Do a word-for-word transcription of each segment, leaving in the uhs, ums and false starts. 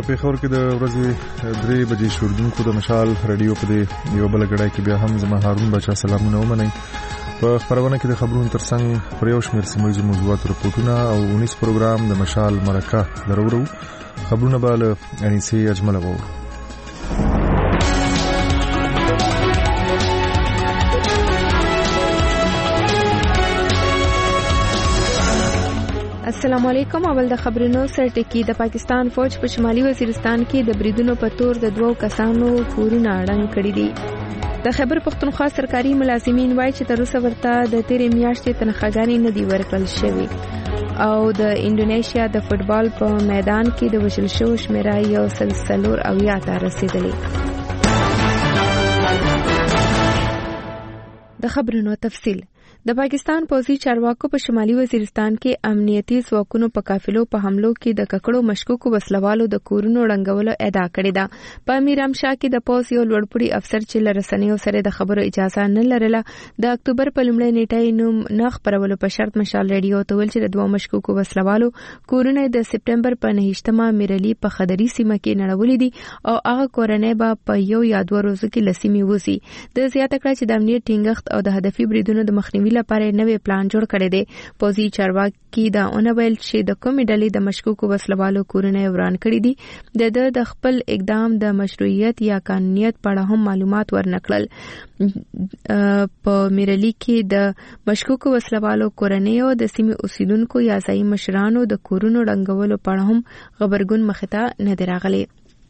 پېښور کې د ورځې درې بجې شوردونکو د مشال رادیو په دې یو بل غړای کې بیا هم زما هارون بچا سلامونه ومنئ. په خبرونه کې د خبرونو ترڅنګ پر یو شمېر سیمه ییزو موضوعاتو رپورټونه او اونیس پروګرام د مشال مرکه درورو خبرونه به له انیسې اجمله وورو. السلام علیکم. اول د خبرونو سرټکی. د پاکستان فوج په شمالي وزیرستان کې د بریدونو په تور د دوو کسانو کورونه اړنګ کړي دي. د خیبر پختونخوا سرکاري ملازمین وایي چې تر اوسه ورته د تیرې میاشتې تنخواګانې نه دي ورکړل شوې او د انډونیشیا د فوټبال په میدان کې د وژل شوو شمیره یو سل څلور اویا ته رسیدلې. د خبرونو تفصیل. د پاکستان پوځي چارواکو په شمالي وزیرستان کې امنیتي ځواکونو په قافلو په حملو کې د ککړو مشکوکو وسلوالو د کورونو ړنګولو ادعا کړې ده. په میرامشاه کې د پوځ یو لوړپوړي افسر چې له رسنیو سره د خبرو اجازه نه لرله د اکتوبر په لومړۍ نیټه نوم نه خپرولو په شرط مشال رادیو ته ویل چې د دوه مشکوکو وسلوالو کورونه د سپټمبر په نهشتمه میرلي په خدري سیمه کې نړولې دي او هغه کورنۍ به په یو یا دوه ورځو کې له سیمې وځي. د زیاته کړه چې د امنیت ټینګښت او د هدفي بریدونو د مخنیوي لپاره نوې پلان جوړ کړی دی. پوځي چارواکي دا اونویل چې د کومې ډلې د مشکوکو وسلوالو کورونه وران کړي دي د د خپل اقدام د مشروعیت یا قانونیت په اړه هم معلومات ورنکړل. په میرلي کې د مشکوکو وسلوالو کورنیو د سیمې اوسیدونکو یا ځایي مشرانو د کورونو ړنګولو په اړه هم خبرګون مخې ته نه دی راغلی.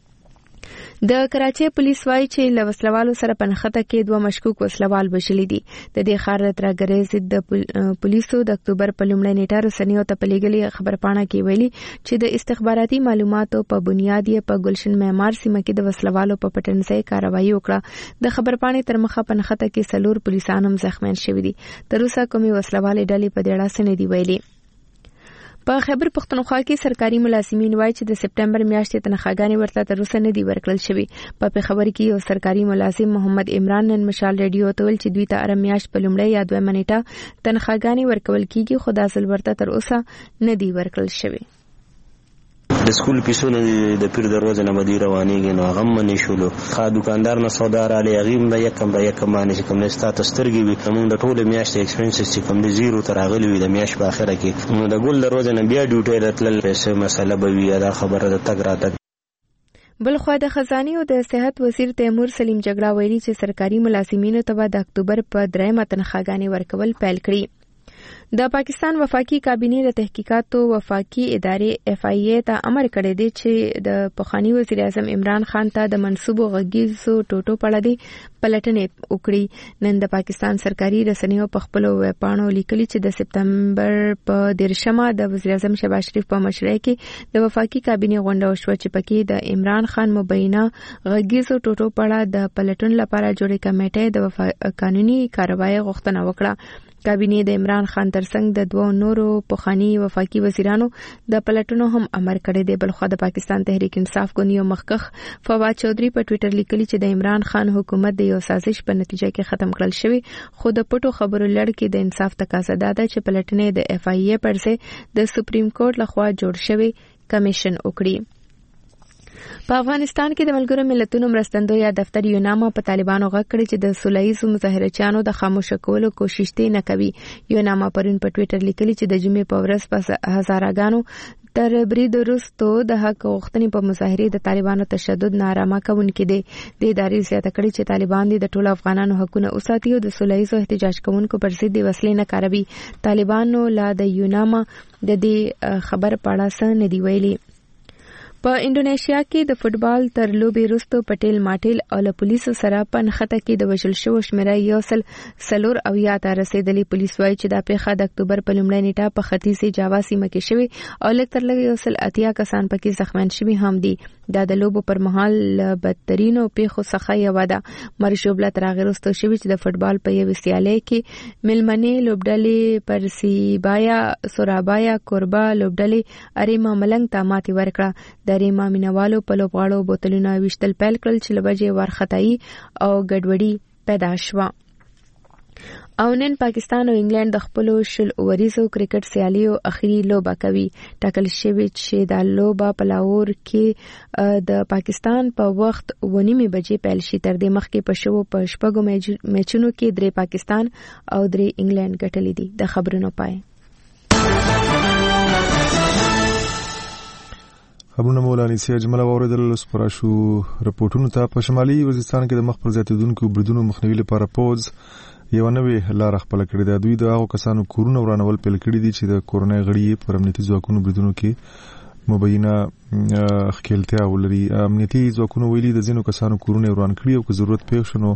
د کراچۍ پولیس وایي چې له وسلوالو سره په نښته کې دوه مشکوک وسلوال وژلي دي. د دې ښار د ترهګرۍ ضد د پولیسو د اکتوبر په لومړۍ نیټه رسنیو ته په لېږلې خبرپاڼه کې ویلي چې د استخباراتي معلوماتو په بنیاد یې په ګلشن معمار سیمه کې د وسلوالو په پټنځای کاروایي وکړه. د خبرپاڼې تر مخه په نښته کې څلور پولیسان هم زخمیان شوي دي. تر اوسه کومې وسلوالې ډلې په دې اړه څه نه دي ویلي. په خیبر پختونخوا کې سرکاري ملازمین وایي چې د سپټمبر میاشتې تنخواګانې ورته تر اوسه نه دي ورکړل شوې. په پېښور کې یو سرکاري ملازم محمد عمران نن مشال رادیو ته ویل چې دوی ته هره میاشت په لومړۍ یا دویمه نیټه تنخواګانې ورکول کېږي خو دا ځل ورته تر اوسه نه دي ورکړل شوې. د سکول پیسونه د پیر دروازه نه بدی روانېږي نو هغه منې شولو خا دکاندار نه سودا را لې غیم به یکم به یکم باندې کوم نه ستاسو سترګې وي موږ د ټوله میاشتې ایکسپنسز چې کوم د زیرو تر اغلی وي د میاشت په اخره کې نو د ګل دروازه نه بیا ډیوټي راتلل پیسې مسله به وي دا خبره د تګ راتګ. بلخوا د خزانه او د صحت وزیر تیمور سلیم جګړه ویلي چې سرکاري ملازمینو ته د اکتوبر په دریمه تنخواګانې ورکول پیل کړي. د پاکستان وفاقي کابینې د تحقیقاتو وفاقي ادارې اف آی ای ته امر کړی دی چې د پخوانی وزیر اعظم عمران خان ته د منسوبو غږیزو ټوټو په اړه دی پلټنې وکړي. نن د پاکستان سرکاري رسنیو په خپلو ویبپاڼو لیکلي چې د سپتمبر په دیرشمه د وزیر اعظم شهباز شریف په مشرۍ کې د وفاقي کابینې غونډه وشوه چې پکې د عمران خان مبینه غږیزو ټوټو په اړه د پلټن لپاره جوړې کمیټې د قانوني کاروایی غوښتنه وکړه. کابینې د عمران خان ترڅنګ د دوه نورو پخوانی وفاقي وزیرانو د پلټنو هم امر کړی دی. بلخوا د پاکستان تحریک انصاف ګوند یو مخکښ فواد چودھری په ټوئیټر لیکلي چې د عمران خان حکومت د یو سازش په نتیجه کې ختم کړل شوی خو د پټو خبرو لړ کې د انصاف تقاضا ده چې پلټنې د اف آی ای پر ځای د سپریم کورټ لخوا جوړ شوی کمیشن وکړي. په افغانستان کې د ملګرو ملتونو مرستندوی دفتر یوناما په طالبانو غږ کړی چې د سولهییزو مظاهرچیانو د خاموش کولو کوشش نه کوي. یوناما پرون په ټوئیټر لیکلي چې د جمعې په ورځ په هزاراګانو تر برید وروسته د حق غوښتنې په مظاهرې د طالبانو تشدد نارامه کوونکې دي. د ادارې زیاته کړي چې طالبان د ټولو افغانانو حقونه وساتي او د سولهییزو احتجاج کوونکو پر ضد وسلې نه کاروي. طالبانو لا د یوناما د دې خبر په اړه څه نه دی ویلي. په انډونیشیا کې د فوټبال تر لوبې وروسته پټیل ماټیل او له پولیسو سره په نښته کې د وژل شوو شمیره یو سل څلور اویا ته رسیدلې. پولیس وایي چې دا پیښه د اکتوبر په لومړۍ نیټه په ختیځې جاوا سیمه کې شوې او لږ تر لږه یو سل اتیا کسان پکې زخمیان شوي هم دي. دا د لوبو پر مهال له بدترینو پیښو څخه یوه ده. مرشوبله تر هغې وروسته شوې چې د فوټبال په یوې سیالۍ کې میلمنې لوبډلې پرسیبایا سورابایا کوربا لوبډلې اریما ملنګ ته ماتې ورکړه. د اریما مینوالو په لوبغاړو بوتلونه ویشتل پیل کړل چې له وجې وارخطایي او ګډوډي پیدا شوه. او نن پاکستان او انګلند د خپل شل اوریزو کرکټ سیالیو اخیری لوبه کوي. ټاکل شوی چې دا لوبه په لاهور کې د پاکستان په وخت ونیمه بجې پیل شي. تر دې مخکې په شو په شپږو میچونو کې درې پاکستان او درې انګلند ګټلې دي. د خبرونو پای خبرونه مولانا سي اجمل اوریدل سپراشو رپورټونو ته. په شمالي وزیرستان کې د مخ پر زیاتیدونکو بریدونو مخنیوي لپاره پوز یو نوې لار خپل کړی دی. دوی د هغو کسانو کورونه ورانول پیل کړی دي چې د کورونای غړي پر امنیتي ځواکونو بریدونو کې مبینه ښکیلتیا ولري. امنیتي ځواکونو ویلي د ځینو کسانو کورونه وران کړي او که ضرورت پیښ شنو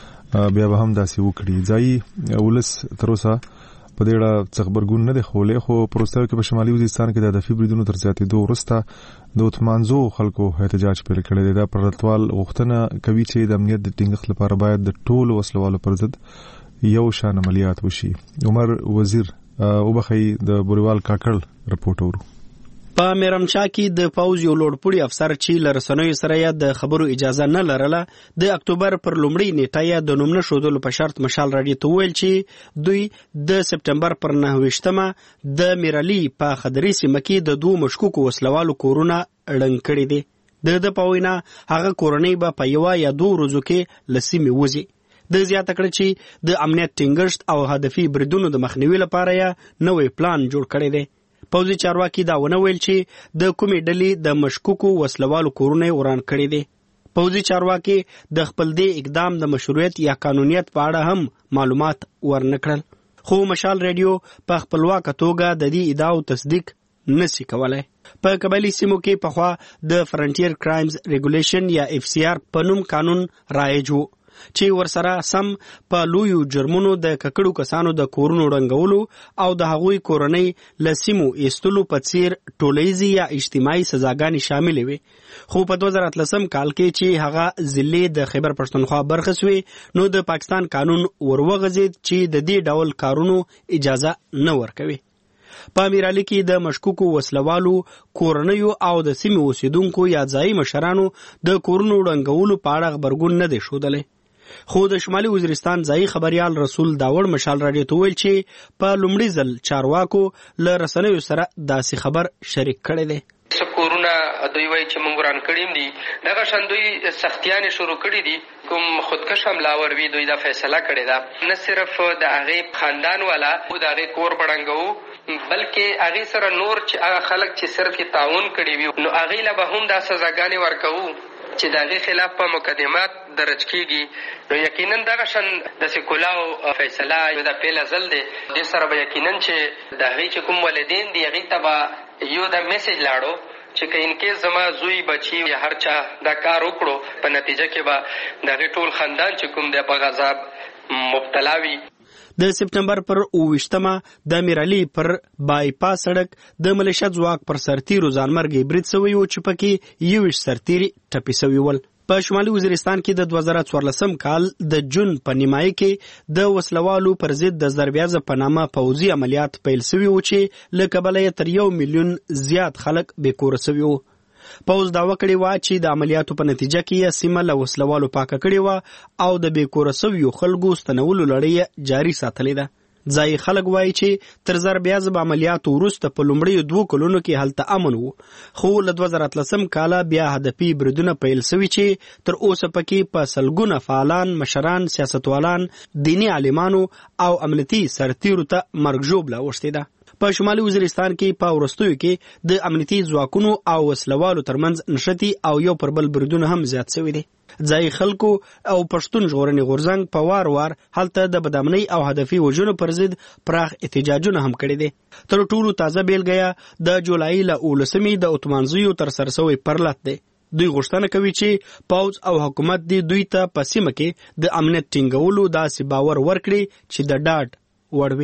بیا به هم داسې وکړي. ځایي ولس تر اوسه په دې اړه څه خبرګون نه دی ښوولی، خو په وروستیو کې په شمالي وزیرستان کې د هدفي بریدونو تر زیاتېدو وروسته د اتمانزو خلکو احتجاج پیل کړی دی. دا پرلتوال غوښتنه کوي چې د امنیت د ټینګښت لپاره باید د ټولو وسلوالو پر ضد یو شان عملیات وشي. عمر وزیر وبخي د بوریوال کاکړ رپورټ ورو. په میرمچا کې د پوز یو لوړپوړي افسر چې لرسنوي سره یې د خبرو اجازه نه لرله د اکتوبر پر لومړۍ نیټه یې د نوم نه شودلو په شرط مشال راډیو ته ویل چې دوی د سپټمبر پر نهه د میرالي په خدري سیمه کې د دوه مشکوکو وسلوالو کورونه ړنګ کړي دي. د د پوینا هغه کورنۍ به په یو یا دوه ورځو کې لسیمه وځي. د زیاته کړ چې د امنیت ټینګښت او هدفي بریدونو د مخنیوي لپاره یې نوې پلان جوړ کړی دی. پوځي چارواکي دا ونه ویل چې د کومې ډلې د مشکوکو وسلوالو کورونه وران کړي دي. پوځي چارواکي د خپل دې اقدام د مشروعیت یا قانونیت په اړه هم معلومات ورنکړل، خو مشال ریډیو په خپلواکه توګه د دې ادعاو تصدیق نسی کولای. په قبایلی سیمو کې پخوا د فرنټیر کرایمز ریګولیشن یا اف سی آر په نوم قانون رایج وو چې ورسره سم په لویو جرمونو د ککړو کسانو د کورونو ړنګولو او د هغوی کورنۍ له سیمو ایستلو په څیر ټولیزي یا اجتماعي سزاګانې شاملې وي. خو په دوه زره اتلسم کال کې چې هغه ضلع د خیبر پښتونخوا برخه سوی نو د پاکستان قانون وروغځید چې د دې ډول کارونو اجازه نه ورکوي. په امیرالي کې د مشکوکو وسلوالو کورنیو او د سیمې اوسیدونکو یا ځایي مشرانو د کورونو ړنګولو په اړه خبرګون نه دی ښودلی. خو د شمالي وزیرستان ځایي خبریال رسول داوړ مشال راډیو ته ویل چې په لومړي ځل چارواکو له رسنیو سره داسې خبر شریک کړی دی. کورونه دوی وایي چې موږ وران کړي دي، دغه شان دوی سختیانې شروع کړي دي. کوم خودکش حملاور وي دوی دا فیصله کړې ده نه صرف د هغې خاندان والا د هغې کور بړنګوو، بلکې هغې سره نور چې هغه خلک چې صرف یې تعاون کړي وي نو هغې له به هم دا سزاګانې ورکوو چې د هغې خلاف په مقدمات درج کېږي. نو یقینا دغه شان د سکولاو فیصله یو د پیل ځل دی. دې سره به یقینا چې د هغې چې کوم والدین دي هغې ته به یو د میسیج لاړو چې که انکیس زما زوی بچي یا هر چا دا کار وکړو په نتیجه کې به د هغې ټول خاندان چې کوم دی په غضب مبتلا وي. د سپټمبر پر اوویشتمه د میرالي پر بایپاس سړک د ملیشیا ځواک پر سرتیرو ځانمرګي برید سوی و چې پکې یوویشت سرتیري ټپي سوي ول. په شمالي وزیرستان کې د دوه زره څوارلسم کال د جون په نیمایي کې د وسلوالو پر ضد د ضربیازه په نامه پوځي عملیات پیل سوي و چې له کبله یې تر یو میلیون زیات خلک بېکوره سوي وو. پوځ دعوه کړې وه چې د عملیاتو په نتیجه کې یې سیمه له وسلوالو پاکه کړې وه او د بېکوره سویو خلکو ستنولو لړۍ جاري ساتلې ده. ځایي خلک وایي چې تر ضربیازب عملیاتو وروسته په لومړیو دوو کلونو کې هلته امن و، خو له دوه زره اتلسم کاله بیا هدفي بریدونه پیل سوي چې تر اوسه پکې په سلګونه فعالان، مشران، سیاستوالان، دیني عالمانو او امنیتي سرتیرو ته مرګ ژوبله اوښتې ده. په شمالي وزیرستان کې په وروستیو کې د امنیتي ځواکونو او وسلوالو ترمنځ نښتې او یو پر بل بریدونه هم زیات سوي دي. ځایي خلکو او پښتون ژغورنې غورځنګ په وار وار هلته د بدامنۍ او هدفي وژنو پر ضد پراخ احتجاجونه هم کړي دي. تر ټولو تازه بیلګه د جولای له اولسمې د اتمانزیو تر سره سوی پرلت دی. دوی غوښتنه کوي چې پوځ او حکومت دې دوی ته په سیمه کې د امنیت ټینګولو داسې باور ورکړي چې د ډاډ وړ وي.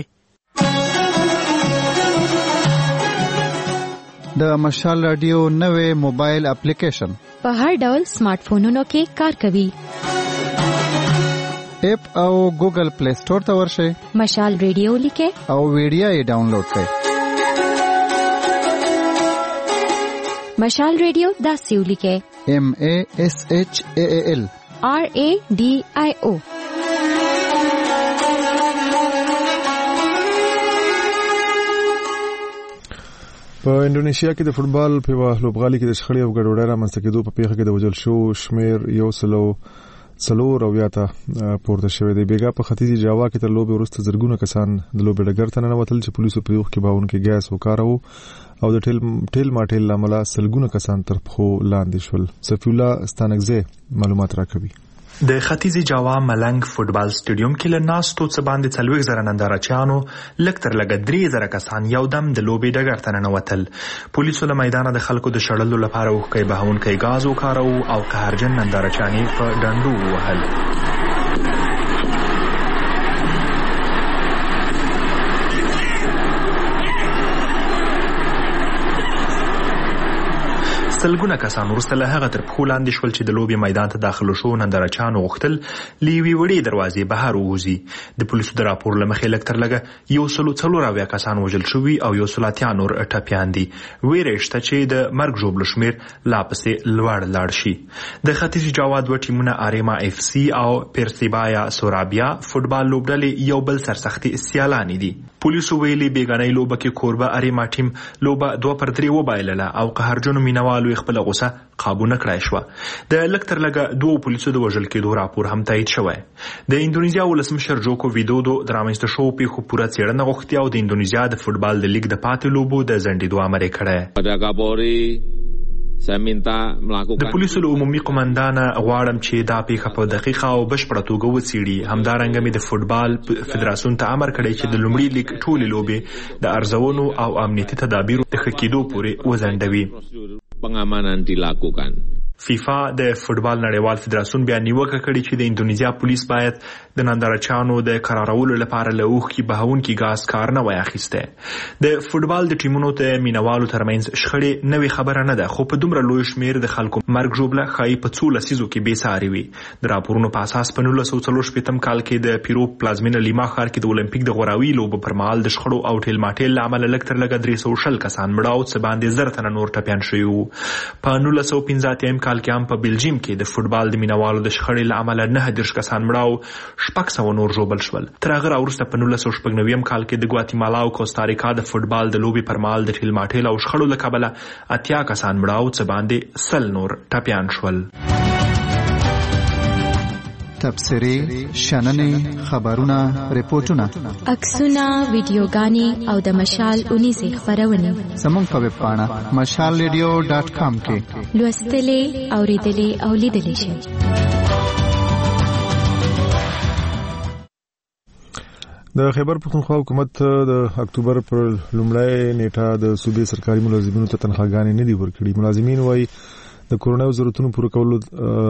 د مشال رادیو نوې موبایل اپلیکیشن په هر ډول سمارټ فونونو کې کار کوي. اپ او ګوګل پلی سٹور ته ورشئ، مشال رادیو لیکئ او ویډیو یې ډاونلوډ کړئ. مشال رادیو داسې ولیکئ، ایم ا ایس ایچ ای ای ال آر ای ډي آی او. په انډونیشیا کې د فوتبال په لوبغالي کې د شخړې او ګډوډۍ رامنځته کېدو په پیښه کې د وژل شو شمیر یو سلو څلور او یا ته پورته شوی دی. بیګا په ختیځي جاوا کې تر لوبې وروسته زرګونه کسان د لوبې ډګر ته ننوتل چې پولیسو په یوه کې باونکي ګیس وکاروه او د ټیل ټیل ماټیل لامل سلګونه کسان تر پخو لاندې شول. صفی الله ستانکزه معلومات راکوي. د ختیځي جاوا ملنګ فوتبال سټیډیوم کې له ناستو څه باندې څلوېښت زره نندارچیانو لږ تر لږه درې زره کسان یو دم د لوبې ډګر ته ننوتل. پولیسو له میدانه د خلکو د شړلو لپاره اوښکۍ بهونکی ګاز وکاروه او قهرجن نندارچیانې په ډنډو ووهل. سلګونه کسان وروسته له هغه تر پښو لاندې شول چې د لوبې میدان ته داخل شو نندارچیانو غوښتل له یوې وړې دروازې بهر ووځي. د پولیسو د راپور له مخې لږ تر لږه یو سلو څلور اویا کسان وژل شوي او یو سل اتیا نور ټپیان دي. ویره شته چې د مرګ ژوبلو شمیر لا پسې لوړ لاړ شي. د ختیځي جاوا دوه ټیمونه آریما اف سی او پرسیبایا سورابیا فوتبال لوبډلې یو بل سرسختي سیالانې دي. پولیسو ویلي بیګانۍ لوبه کې کوربه آریما ټیم لوبه دوه پر درې وبایلله او قهرجنو مینوالو خپل غوسه قابو نه کړای شو. د لږ تر لږه دوه پولیسو د وژل کېدو راپور هم تایید شوی. د اندونیزیا ولسمشر جوکو ویدودو د رامنځته شوو پیښو پوره څېړنه غوښتې او د اندونیزیا د فوتبال د لیګ د پاتې لوبو د ځنډېدو امر یې کړی. د پولیسو له عمومي قومندانه غواړم چې دا پیښه په دقیقه او بشپړه توګه وڅېړي. همدارنګه مې د فوتبال فدراسیون ته امر کړی چې د لومړي لیګ ټولې لوبې د ارزونو او امنیتي تدابیرو د ښه کېدو پورې وځنډوي. pengamanan dilakukan. فیفا د فوتبال نړیوال فدراسیون بیا نیوکه کړې چې د اندونیزیا پولیس باید د نندارچیانو د قرارولو لپاره له اوښکې بهونکي ګاز کار نه وای اخیستی. د فوتبال د ټیمونو د مینوالو ترمنځ شخړې نوې خبره نه ده، خو په دومره لوی شمېر د خلکو مرګ ژوبله ښایي په څو لسیزو کې بې ساري وي. د راپورونو په اساس په نولس سوه څلور شپېتم کال کې د پیرو پلازمینه لیما ښار کې د اولمپیک د غوراوي لوبو پر مهال د شخړو او ټیل ماټیل له امله لږ تر لږه درې سوه شل کسان مړه او څه باندې زر تنه نور ټپیان شوي وو. په نولس سوه پنځه اتیا کال کې هم په بلجیم کې د فوتبال د مینوالو د شخړې له امله نهه دېرش کسان مړه او شپږ سوه نور ژوبل شول. تر هغه راوروسته په نولس سوه شپږ نوي کال کې د ګواتیمالا او کوستاریکا د فوتبال د لوبې پر مهال د ټیل ماټیل او شخړو له کبله اتیا کسان مړه او څه باندې سل نور ټپیان شول. تبصرې، شننې، خبرونه، ریپورتونه، عکسونه، ویډیوګانې او د مشال اونیزې خپرونې زموږ په ویب پاڼه مشال ریډیو ډاټ کام کې لوستلې، اوریدلې او لیدلې شئ. د خیبر پښتونخوا حکومت د اکتوبر پر لومړۍ نیټه د صوبې سرکاري ملازمینو ته تنخواګانې نه دي ورکړي. ملازمین وايي د کورونی ضرورتونو پوره کولو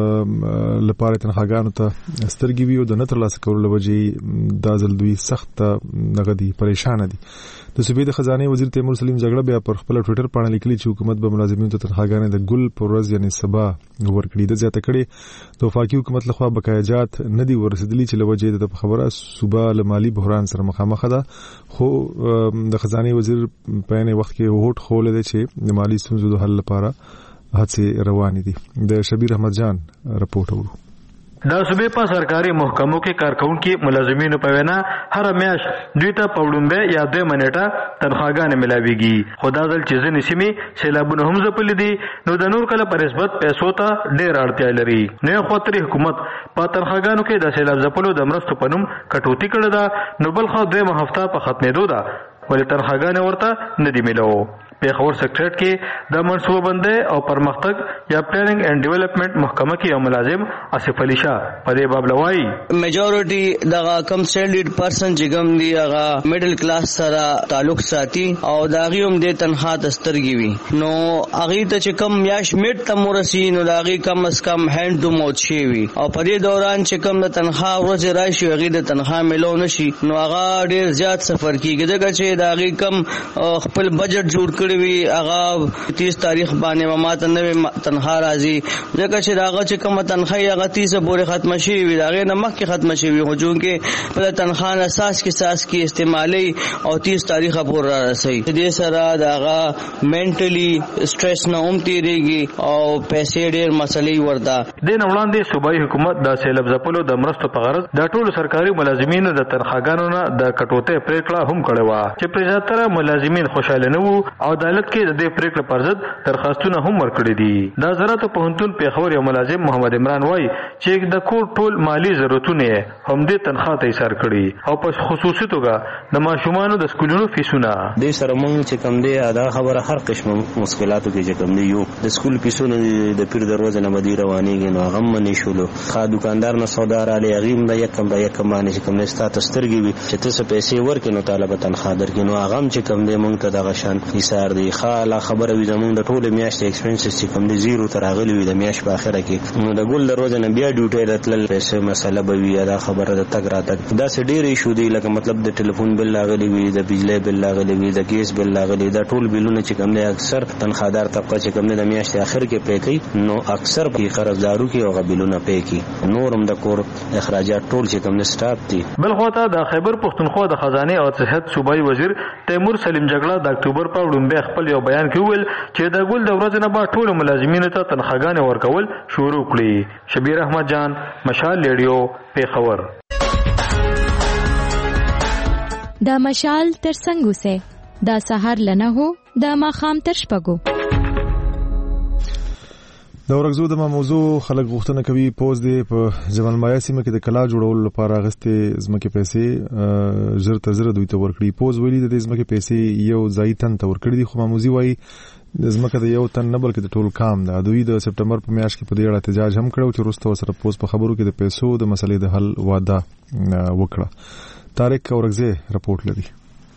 لپاره تنخواګانو ته سترګې وي او د نه ترلاسه کولو له وجې دا ځل دوی سخت نغدي پریشان دي. د صوبې د خزانه وزیر تیمور سلیم جګړه بیا پر خپل ټوئیټر باندې لیکلي چې حکومت به ملازمینو ته تنخواګانې د ګل پر ورځ یعنی سبا ورکړي. د زیاته کړي د وفاقي حکومت لخوا بقایاجات نه دي ورسېدلي چې له وجې د خبره صوبه له مالي بحران سره مخامخ ده، خو د خزانه وزیر په یوه وخت کې هوټ خولې ده چې د مالي ستونزو د حل لپاره هڅې روانې دي. د شبیر احمد جان رپورټ اورو. د صوبې په سرکاري محکمو کې کارکونکي ملازمینو په وینا هر میاشت دوی ته په وړاندې یا دوه منټه تنخواګانې ملاويږي، خو دا ځل چې ځینې سیمې سیلابونه هم ځپلي دي نو د نور کله په نسبت پیسو ته ډېر اړتیا لري. نه خو ترې حکومت په تنخواګانو کې د سیلاب ځپلو د مرستو په نوم کټوتي کړې ده، نو بل خو دویمه هفته په ختمېدو ده ولې تنخواګانې ورته نه دي میلاو. پیښور سیکریټریټ کې د منصوبه بندۍ او پرمختګ یا پلانینګ اینڈ ډیولپمنٹ محکمه کې یو ملازم آصف علي شاه په دې باب لوایي میجورټي دغه کم سټینډرډ پرسن چې کوم دی هغه میډل کلاس سره تعلق ساتي او دا غي هم د تنخوا دسترګي وي، نو هغه ته چې کم میاش میټ تم ورسي نو دا غي کم اس کم هاند ټو موت شي وي او په دې دوران چې کم د تنخوا ورځ راشي هغه د تنخوا ملو نشي نو هغه ډیر زیات سفر کیږي دغه چې دا غي کم خپل بجټ جوړ وی هغه تیس تاریخ باندې ماته نوې تنخوا راځي ځکه چې داغه چې کومه تنخوا هغه تیس پورې ختم شي وي داغه نمک کې ختم شي وي، خو چونکې په تنخوا اساس کې اساس کې استعمالي او تیس تاریخ پورې راځي. دې سره داغه منټلی سټرس نه هم تیریږي او پیسې ډېر مسلې ورته. د نن وړاندې صوبایي حکومت د سیلاب ځپلو د مرستو په غرض د ټولو سرکاري ملازمینو د تنخواګانو نه د کټوتې پریکړه هم کړې و چې په زیاتره ملازمین خوشاله نه وو او عدالت کې د دې پریکړې پر ضد درخواستونه هم ورکړي دي. د زراعت پوهنتون پیښور یو ملازم محمد عمران وایي چې د کور ټول مالی ضرورتونه هم دې تنخواه ته ایثار کړي او په خصوصي توګه د ماشومانو د سکولونو فیسونه دې سره مونږ چې کم دی دا خبره هر قسم مشکلاتو کې چې کم دی یو د سکول فیسونه د پیر دروازه نه بدی روانيږي نو هغه منې شولو خا دکاندار نه سودا را لې غیم د یکم د یکم باندې چې کم نستا تسترګي وي چې تاسو پیسې ورکې نو طالب تنخواه درکې نو هغه چې کم دی مونږ ته دغه شان ایثار دی خا لا خبره وي زمونږ د ټوله میاشتې ایکسپنسز چې کم دی زیرو تر راغلی وي د میاشت په اخره کې نو د ګل دروازه نه بیا ډیوټي راتلل پیسې مسله به وي دا خبره د تګ راتګ دا څه ډېر ایشو دی لکه مطلب د ټلیفون بل لاغلی وي د بجلی بل لاغلی وي د ګیس بل لاغلی دا ټول بلونه چې کوم نه اکثر تنخوادار طبقه چې کوم نه د میاشتې اخر کې پې کوي نو اکثر په قرضدارو کې او غبلونه پې کوي نورم د کور اخراجات ټول چې کوم نه سټاپ دي. بل خواته د خیبر پښتونخوا د خزانه او صحت صوبایي وزیر تیمور سلیم جګړه د اکتوبر په وړاندې خپل یو بیان کې ویل چې د ګل د ورځې نه بعد ټول ملازمینو ته تنخواګانې ورکول شروع کړي. شبیر احمد جان، مشال ریډیو، پیښور. دا مشال تر څنګه سه دا سحر لنه هو دا ماخام تر شپګو. د ورغزو د موضوع خلک غوښتنه کوي پوز دی په ځوان مایا سیمه کې د کلا جوړولو لپاره غستې زمکه پیسې زر ته زر دوی ته ورکړي. پوز ویلي د زمکه پیسې یو ځای تن ته ورکړي دي خو ماموزي وایي د زمکه د یو تن نه بلکې د ټول کام ده. دوی د سپټمبر په میاشت کې په دې اړه احتجاج هم کړو چې وروسته ورسره پوز په خبرو کې د پیسو د مسلې د حل وعده وکړه. طارق اورغزي رپورټ لري.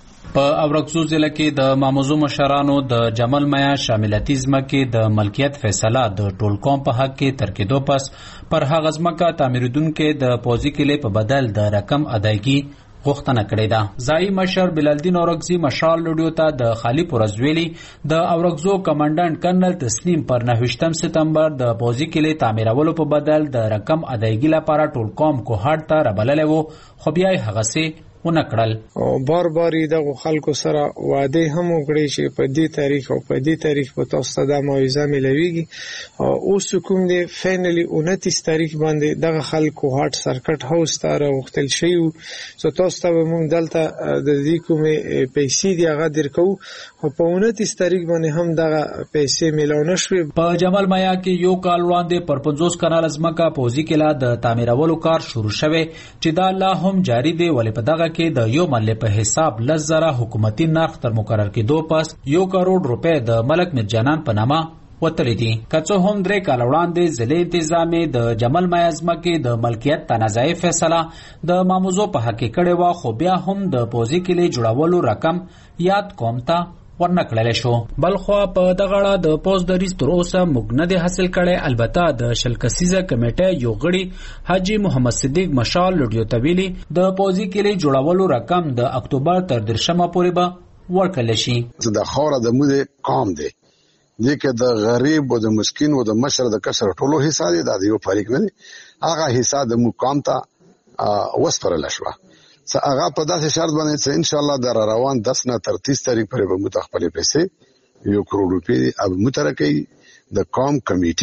په اورغزو ضلع کې د ماموزو مشرانو د جمل میا شاملتي ځمکې د ملکیت فیصله د ټول قوم په حق کې تر کېدو پس پر هغه ځمکه تعمیردونکو د پوزي کلي په بدل د رقم ادایګي غوښتنه کړې ده. ځایي مشر بلالدین اورغزي مشال لوډیو ته د خالی پرزویلی د اورغزو کمانډنټ کرنل تسنیم پر نهه سپتمبر د پوزي کلي تعمیرولو په بدل د رقم ادایګي لپاره ټول قوم کوهاټ ته رابللی وو خو بیا یې هغه سي ونه کړل. او بار بار د خلکو سره وعده هم وکړي چې په دې تاریخ او په دې تاریخ په تاسو د معاوضه ملويږي او اوس کوم دی فینلی انتیس تاریخ باندې دغه خلکو هارت سرکټ هاوس ته وختل شي او تاسو ته موږ دلته د دې کومې پیسې دی هغه درکو او په انتیس تاریخ باندې هم دغه پیسې ملونه شوي. په جمال مایا کې یو کال وړاندې پر پنځوس کانال ځمکه پوزي کلا د تعمیرولو کار شروع شوه چې دا لا هم جاری دی ولې په دغه کې د یو ملي په حساب لزره حکومتي نرخ تر مقرر کېدو پس یو کروڑ روپے د ملک مرجانان په نامه وتلې دي. که څه هم درې کال وړاندې ضلع انتظامی د جمل مایا ځمکې د ملکیت تنازعي فیصله د ماموزو په حق کې کړې وه خو بیا هم د پوزي کلي جوړولو رقم یاد قوم ته ورنکړل شو. بلخو په دغه اړه د پوز د ریس تر اوسه موږ نه دی حاصل کړي. البته د شلکسیزه کمیټه یو غړي حاجی محمد صدیق مشال لوډیو تویلی د پوزي کلی جوړولو رقم د اکتوبر تر درشمه پورې به ورکړل شي. د خوره د موده قام دی دغه د غریب او د مسکین او د مشر د کسر ټولو حصہ دی د یو فریق نه هغه حصہ د مقام ته وسپرل شو. څه هغه په داسې شرط باندې چې ان شاء الله در روان دس نه تر تیس تاریخ پورې به متخپل پیسې یو کروڑ روپے اب مترکي د قوم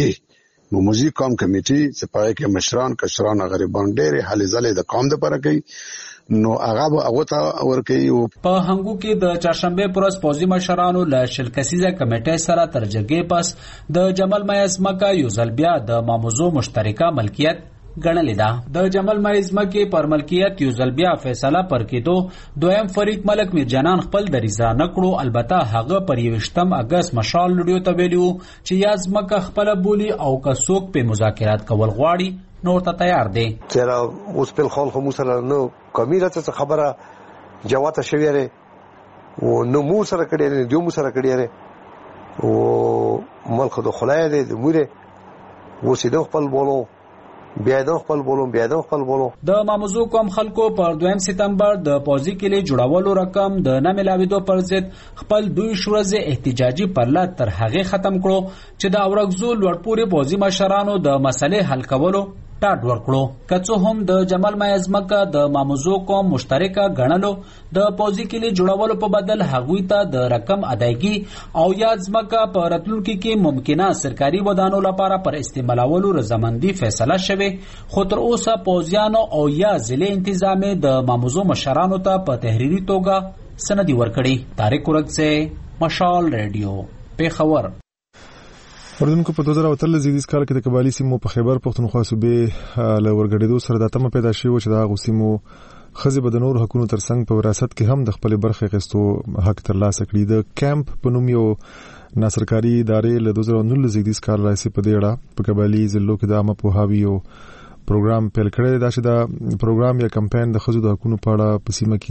کمیټي موموزي قوم کمیټي چې پای کې مشران کشران غریبان ډېر هلي ځلې د قوم د پره کوي نو هغه به هغه ته ورکي. په هنګو کې د چهارشنبه پرز پوزي مشرانو له شلکسیزه کمیټې سره تر جګې پس د جمل مایا ځمکه یو ځل بیا د ماموزو مشترکه ملکیت ګڼلې ده. د جمل مایا ځمکې پر ملکیت یو ځل بیا فیصله پر کېدو دویم فریق ملک میرجانان خپل دریزه نکړو. البته هغه پر یوشتم اگست مشال لوډیو ته ویلو چې یا ځمکه خپل بولی او که څوک په مذاکرات کول غواړي نور ته تیار دی. چې اوس په خل خو مسله نو کمیره څه خبره جواته شوی ری او نو مو سره کړی دی دیو مو سره کړی دی او ملک د خلای دی د موره وسیدو خپل بولو بیا د خپل بولم بیا د خپل بولو. د ماموزو قوم خلکو پر دویم سپتمبر د پوزي کلی جوړولو رقم د نه ملاویدو پر ضد خپل دوی شورزه احتجاجي پرلط تر هغه ختم کړو چې د اورغزو لوړپوري پوزي مشرانو د مسلې حل کولو ټاټ ورکړو. که څه هم د جمل مایا ځمکه د ماموزو قوم مشترکه ګڼلو د پوزي کلی جوړولو په بدل هغوی ته د رقم ادایګي او یا ځمکه په راتلونکي کې ممکنه سرکاري ودانو لپاره پر استعمالولو رضامندي فیصله شوه خو تر اوسه پوزیانو او یا ضلع انتظامی د ماموزو مشرانو ته په تحریري توګه سندي ورکړي. طارق اورغزي مشال رادیو پیښور. اردوونکو په دوه زره اتلس زیږدیز کال کې د قبایلي سیمو په خیبر پښتونخوا صوبې له ورګډېدو سره د تمه پیدا شوه چې د هغو سیمو ښځې به د نورو حقونو ترڅنګ په وراثت کې هم د خپلې برخې اخیستو حق ترلاسه کړي. د کیمپ په نوم یو ناسرکاري ادارې له دوه زره نولس زیږدیز کال راهیسې په دې اړه په قبایلي ضلعو کې د عامه پوهاوي یو پروګرام پیل کړی دی. دا چې دا پروګرام یا کمپاین د ښځو د حقونو په اړه په سیمه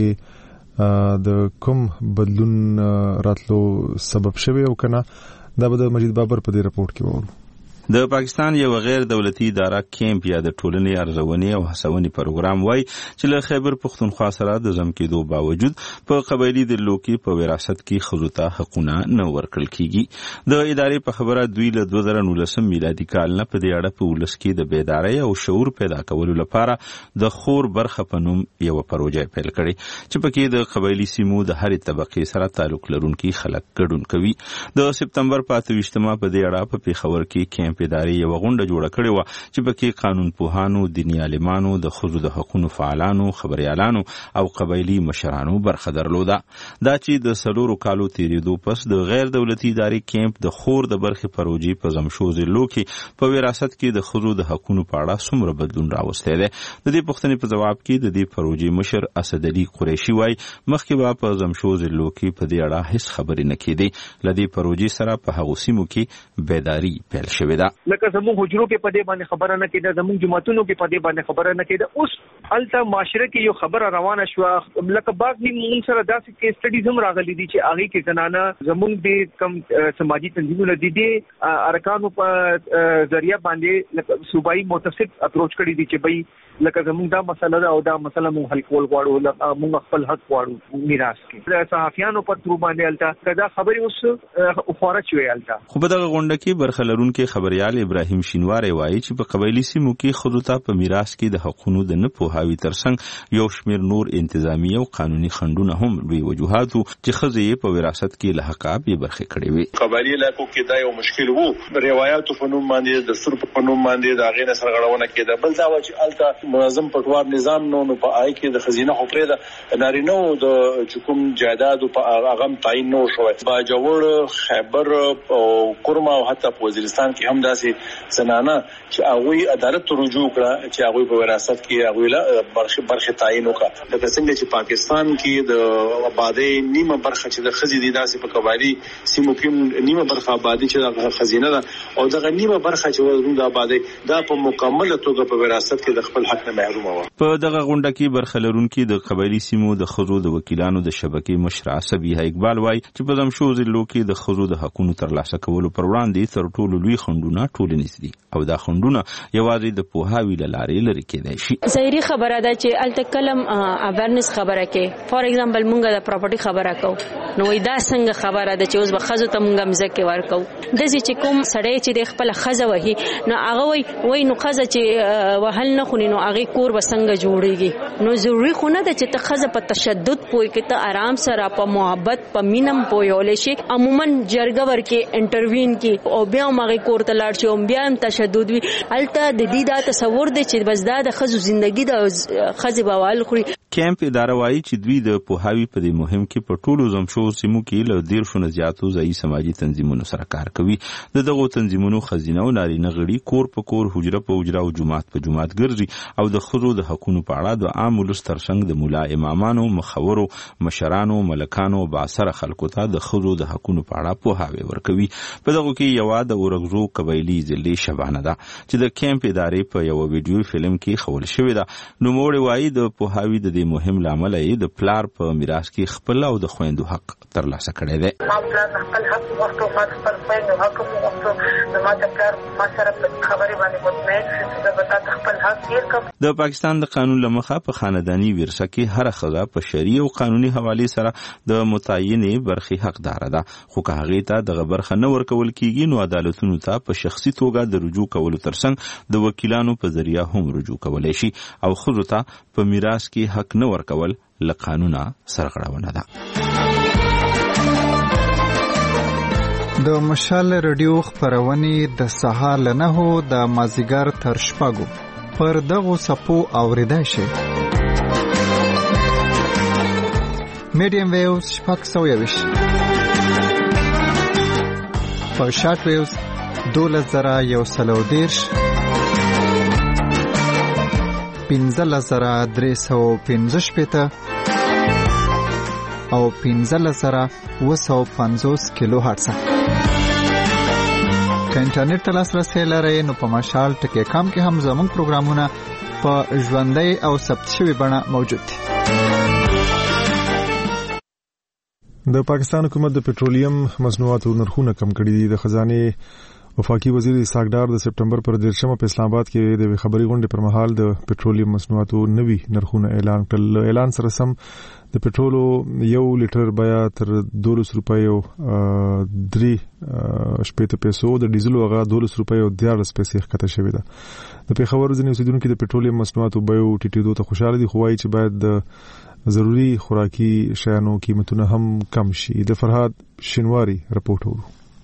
کې د کوم بدلون راتلو سبب شوی او کنه دا به د مجید بابر په دې رپورت کې وورو. د پاکستان یو غیر دولتي اداره کیمپ یا د ټولنې ارزونې او هڅونې پروګرام وای چې له خیبر پښتونخوا سره د زم کېدو باوجود په قبایلي ضلعو کې په وراثت کې ښځو ته حقونه نه ورکړل کیږي. د ادارې په خبره دوی له دوه زره نولس میلادي کال نه په دې اړه په ولس کې د بیدارۍ او شعور پیدا کولو لپاره د خور برخه په نوم یو پروژه پیل کړې چې پکې د قبایلي سیمو د هرې طبقې سره تعلق لرونکي خلک ګډون کوي. د سپتمبر په اته ویشتمه په دې اړه په پیښور کې کیمپ ادارې یو غونډه جوړه کړې وه چې پکې قانون پوهانو، دیني عالمانو، د ښځو د حقونو فعالانو، خبريالانو او قبایلي مشرانو برخه درلوده. دا چې د څلورو کالو تیریدو پس د غیر دولتي ادارې کیمپ د خور د برخې پروژې په زمشو ضلعو کې په وراثت کې د ښځو د حقونو په اړه څومره بدلون راوستی دی. د دې پوښتنې په ځواب کې د دې پروژې مشر اسد علي قریشي وایي مخکې به په زمشو ضلعو کې په دې اړه هیڅ خبرې نه کېدې. له دې پروژې سره په هغو سیمو کې بیداري پیل شوې ده. لکه زموږ حجرو کې په دې باندې خبره نه کېده، زموږ جماعتونو کې په دې باندې خبره نه کېده. اوس الته معاشره کې یو خبره روانه شوه. لکه باغ نیم موږ سره داسې کیس سټډیز هم راغلي دي چې هغه کې زنانه زموږ د کم سماجی تنظیمونو د دې ارکانو په ذریعہ باندې لکه صوبایي متفق اپروچ کړی دي چې بھئی لکه زموږ دا مسله ده او دا مسله موږ حل کول غواړو، موږ خپل حق غواړو میراث کې. د صحافیانو په تر باندې الته دا خبرې اوس خورا شوې الته. خو په دغه غونډه کې برخه لرونکي خبريال ابراهیم شینواری وایي چې په قبایلي سیمو کې ښځو ته په میراث کې د حقونو د نه پوهاوي ترڅنګ یو شمېر نور انتظامی او قانوني خنډونه هم لوی وجوهاتو چې ښځې یې په وراثت کې له حقه بې برخې کړې وي. قبایلي علاقو کې دا یو مشکل وو، روایتو په نوم باندې د سر په نوم باندې د هغې نه سرغړونه کېده. بل دا و چې هلته منظم پټوار نظام نو نو په هغې کې د ښځینه خو پرېږده نارینهو د چې کوم جایدادو په هغه هم تعین نه و شوی. باجوړ، خیبر او کرما او حتی په وزیرستان کې هم داسې زنانه چې هغوی عدالت ته رجوع کړه چې هغوی په وراثت کې هغوی له برخې برخې تعین وکړه. لکه څنګه چې پاکستان کې د آبادۍ نیمه برخه چې د ښځې دي، داسې په قبایلي سیمو کې نیمه برخه آبادي چې د ښځینه ده او دغه نیمه برخه چې د آبادۍ دا په مکمله توګه په وراثت کې د خپل حق نه محرومه وه. په دغه غونډه کې برخه لرونکي د قبایلي سیمو د ښځو د وکیلانو د شبکې مشر عصبیه اقبال وایي چې په زمشو ضلعو کې د ښځو د حقونو ترلاسه کولو پر وړاندې تر ټولو لوی خنډونه ټولنیز دي او دا خنډونه یوازې د پوهاوي له لارې لرې کېدای شي. ظاهري خبره ده چې الته کلم اویرنس خبره کې فار ایگزامپل مونږ د پراپرټي خبره کوو نو دا څنګه خبره ده چې اوس به ښځو ته مونږ مځکې ورکوو. داسې چې کوم سړی چې د خپله ښځه وهي نو هغه وایي وایي نو ښځه چې وهل نه خوري نو هغې کور به څنګه جوړېږي. نو ضروري خو نه ده چې ته ښځه په تشدد پوهې کې ته آرام سره په محبت په مینه هم پوهولی شي. عموما جرګه ورکې انټروین کې او بیا هم هغې کور ته لاړ شي او بیا هم تشدد وي. هلته د دې دا تصور دی چې بس دا د ښځو زندګي ده او ښځې به وهل خوري. کیمپ اداره وایي چې دوی د پوهاوي په دې مهم کې په ټولو زمشو سیمو کې له دیرشو نه زیاتو ځایي سماجي تنظیمونو سره کار کوي. د دغو تنظیمونو ښځینه او نارینه غړي کور په کور، حجره په حجره او جومات په جومات ګرځي او د ښځو د حقونو په اړه د عام ولس ترڅنګ د ملا امامانو، مخورو، مشرانو، ملکانو او بااثره خلکو ته د ښځو د حقونو په اړه پوهاوی ورکوي. په دغو کې یوه د اورګزو قبایلي ضلع شبانه ده چې د کیمپ ادارې په یو ویډیو فلم کې ښوول شوې ده. نوموړې وایي د پوهاوي د دې مهم لامل یې د پلار په میراث کې خپل او د خویندو حق ترلاسه کړی دی. ما پلار خپل حق وغوښتو، ما خپل خویندو حق وغوښتو. ما ته پلار ما سره په خبرې باندې مطمئن شو چې زه به تا ته خپل حق تېر کړم. د پاکستان د قانون له مخه په خانداني ورثه کې هره ښځه په شرعي او قانوني حوالې سره د متعینې برخې حقداره ده، خو که هغې ته دغه برخه نه ورکول کېږي نو عدالتونو ته په شخصي توګه د رجوع کولو ترڅنګ د وکیلانو په ذریعه هم رجوع کولی شي او ښځو ته په میراث کې حق نه ورکول له قانونه سرغړونه ده. د مشال رادیو خبرونه د سهار له نهو د مازیګر تر شپږو پر دغو سپو اوریدای شي. میډیم ویوز شپږ سوه یویشت په شارټ ویوز دولس زره یو سل او دېرش، پنځلس زره درې سوه پنځه شپېته او پنځلس زره اوه سوه پنځوس کیلو هرټز. که انټرنیټ ته لاسرسی لرئ نو په مشال ټکی کام کې هم زموږ پروګرامونه په ژوندۍ او ثبت شوي بڼه موجود دي. د پاکستان حکومت د پټرولیم مصنوعاتو نرخونه کم کړي دي. د خزانه وفاقي وزیر اسحاق ډار د سپټمبر پر دیرشمه په اسلام آباد کې د خبري غونډې پر مهال د پټرولیم مصنوعاتو نوي نرخونه اعلان کړل. اعلان سره سم د پټرولو یو لیټر بیا تر دولس روپۍ او درې شپېته پیسو، د ډیزلو هغه دولس روپۍ او دیارلس پیسې ښکته شوې ده. د پیښور ځینې اوسیدونکو د پټرولیم مصنوعاتو بیو ټیټېدو ته خوشاله دي، خو وایي چې باید د ضروري خوراکي شیانو قیمتونه هم کم شي. د فرهاد شینواری رپورټ ورو.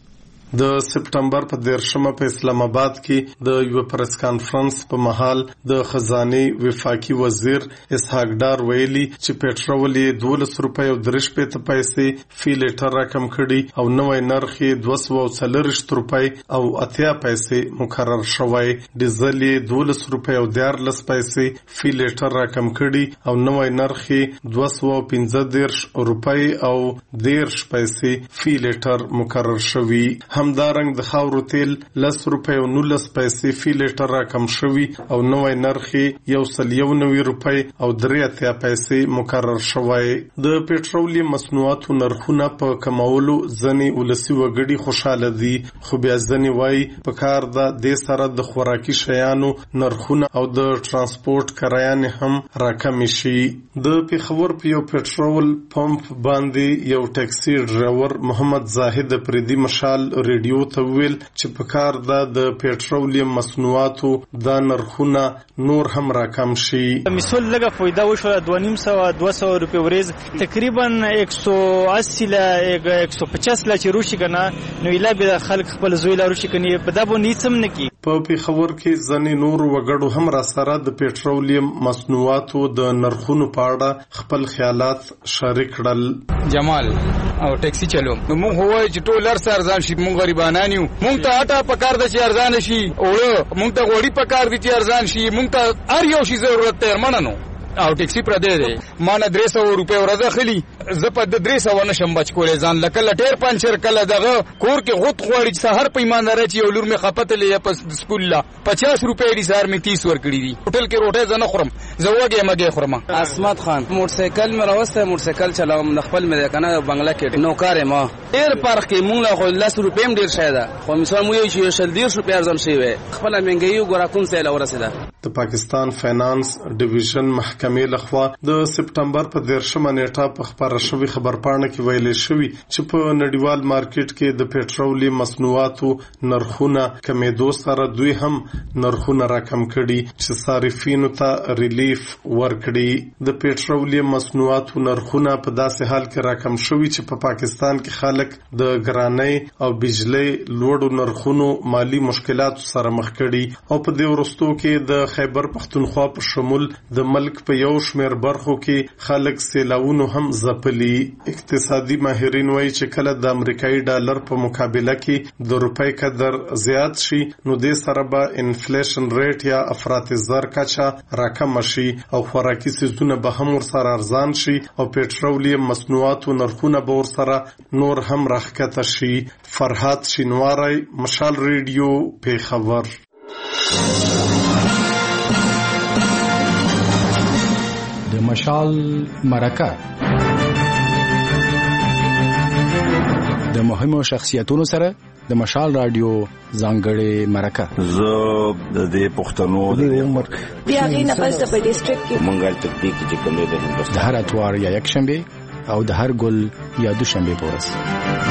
د سپټمبر په دیرشمه په اسلام آباد کې د یو پریس کانفرنس په محل د خزانه وفاقي وزیر اسحاق ډار ویلي چې پټرول یې دولس روپۍ او درې شپېته پیسې فی لیټر راکم کړي او نوې نرخ یې دوه سوه او څلوېښت روپۍ او اتیا پیسې مقرر شوی. ډیزل یې دولس روپۍ او دیارلس پیسې فی لیټر راکم کړي او نوې نرخ یې دوه سوه او پنځه دېرش روپۍ او دېرش پیسې فی لیټر مقرر شوی. همدارنګ د خاورو تیل لس روپۍ او نولس پیسې فی لیټر راکم شوی او نوې نرخ یو سل یو نوي روپۍ او درې اتیا پیسې مقرر شوی. د پټرولیم مصنوعاتو نرخونه په کمولو ځنې ولسي وګړي خوشاله دي، خو بیا ځنې وایي په کار ده دې سره د خوراکي شیانو نرخونه او د ترانسپورت کرایانې هم راکمې شي. د پېښور په یو پټرول پمپ باندې یو ټیکسي ډرایور محمد زاهد پردي مشال ریډیو ته ویل چې په کار ده د پټرولیم مصنوعاتو دا نرخونه نور هم راکم شي. مثال لږه فایده وشوه، دوه نیم سوه دوه سوه روپۍ ورځ تقریبا یک سو اسی له یک سو پچاس لا چې روشي کنه نو ایله به خلک خپل زوی لا روشي کني په دا باندې څم نه کی. په پېښور کې ځنې نور وګړو هم را سره د پټرولیم مصنوعاتو د نرخونو په اړه خپل خیالات شریک کړل. جمال او ټیکسي چلو نو موږ هوای چې ټول لر ارزان شي، موږ غریبانان یو، موږ ته اټا پکار د چې ارزان شي، اوړه موږ ته غوړي پکار دي چې ارزان شي، موږ ته هر یو شي ضرورت دی مننو. او ټیکسي پر دې دی ما نه درې سوه روپۍ ورځ اخلي، زه په د درې سوه نشم بچ کولی ځان، لکه لټیر پنچر کله دغه کور کې غوت غواړي چې سهار په ایماندارۍ چې یو لور مې خپتلې په سکول لا پچاس روپۍ دي سهار مې تیس ورکړي دي. هوټل کې روټۍ زه نه خورم، زه وږی مږی خورم. اسمت خان موټرسایکل مې راوستی، موټرسایکل چلوم د خپل مې دی که نه بنګله کې نوکار یم. ډېر فرق کې مونږ له خو لس روپۍ هم ډېر شی ده، خو مثال مو یو چې یو شل دېرش روپۍ ارزان شوی وی، خپله مهنګایي وګوره کوم ځای له ورسېده. د پاکستان فینانس ډیویژن محکمې لخوا د سپټمبر په دیرشمه نیټه په خبره شوې خبرپاڼه کې ویلې شوي چې په نړیوال مارکیټ کې د پټرولیم مصنوعاتو نرخونه کمېدو سره دوی هم نرخونه راکم کړي چې صارفینو ته ریلیف ورکړي. د پټرولیم مصنوعاتو نرخونه په داسې حال کې راکم شوي چې په پاکستان کې خلک د ګرانۍ او بجلی لوړو نرخونو مالی مشکلاتو سره مخ کړي او په دې وروستو کې د خیبر پښتونخوا په شمول د ملک په یو شمېر برخو کې خلک سیلاوونو هم ځپلي. اقتصادي ماهرین وایي چې کله د امریکایي ډالر په مقابله کې د روپۍ قدر زیات شي نو دې سره به انفلیشن ریټ یا افراط زر کچه راکم شي او خوراکي څیزونه به هم ورسره ارزان شي او پټرولیم مصنوعاتو نرخونه به ورسره نور هم راښکته شي. فرهاد شینواری، مشال ریډیو، پېښور. د مشال مرکه د مهمو شخصیتونو سره د مشال رادیو ځانګړې مرکه. زه د دې پښتنو د عمر بیا غي نه پس په ډیسټریکټ کې مونږه تطبیق چې کوم د هندوستان د هر اتوار یا یک شنبه او د هر ګل یا دو شنبه په ورځ.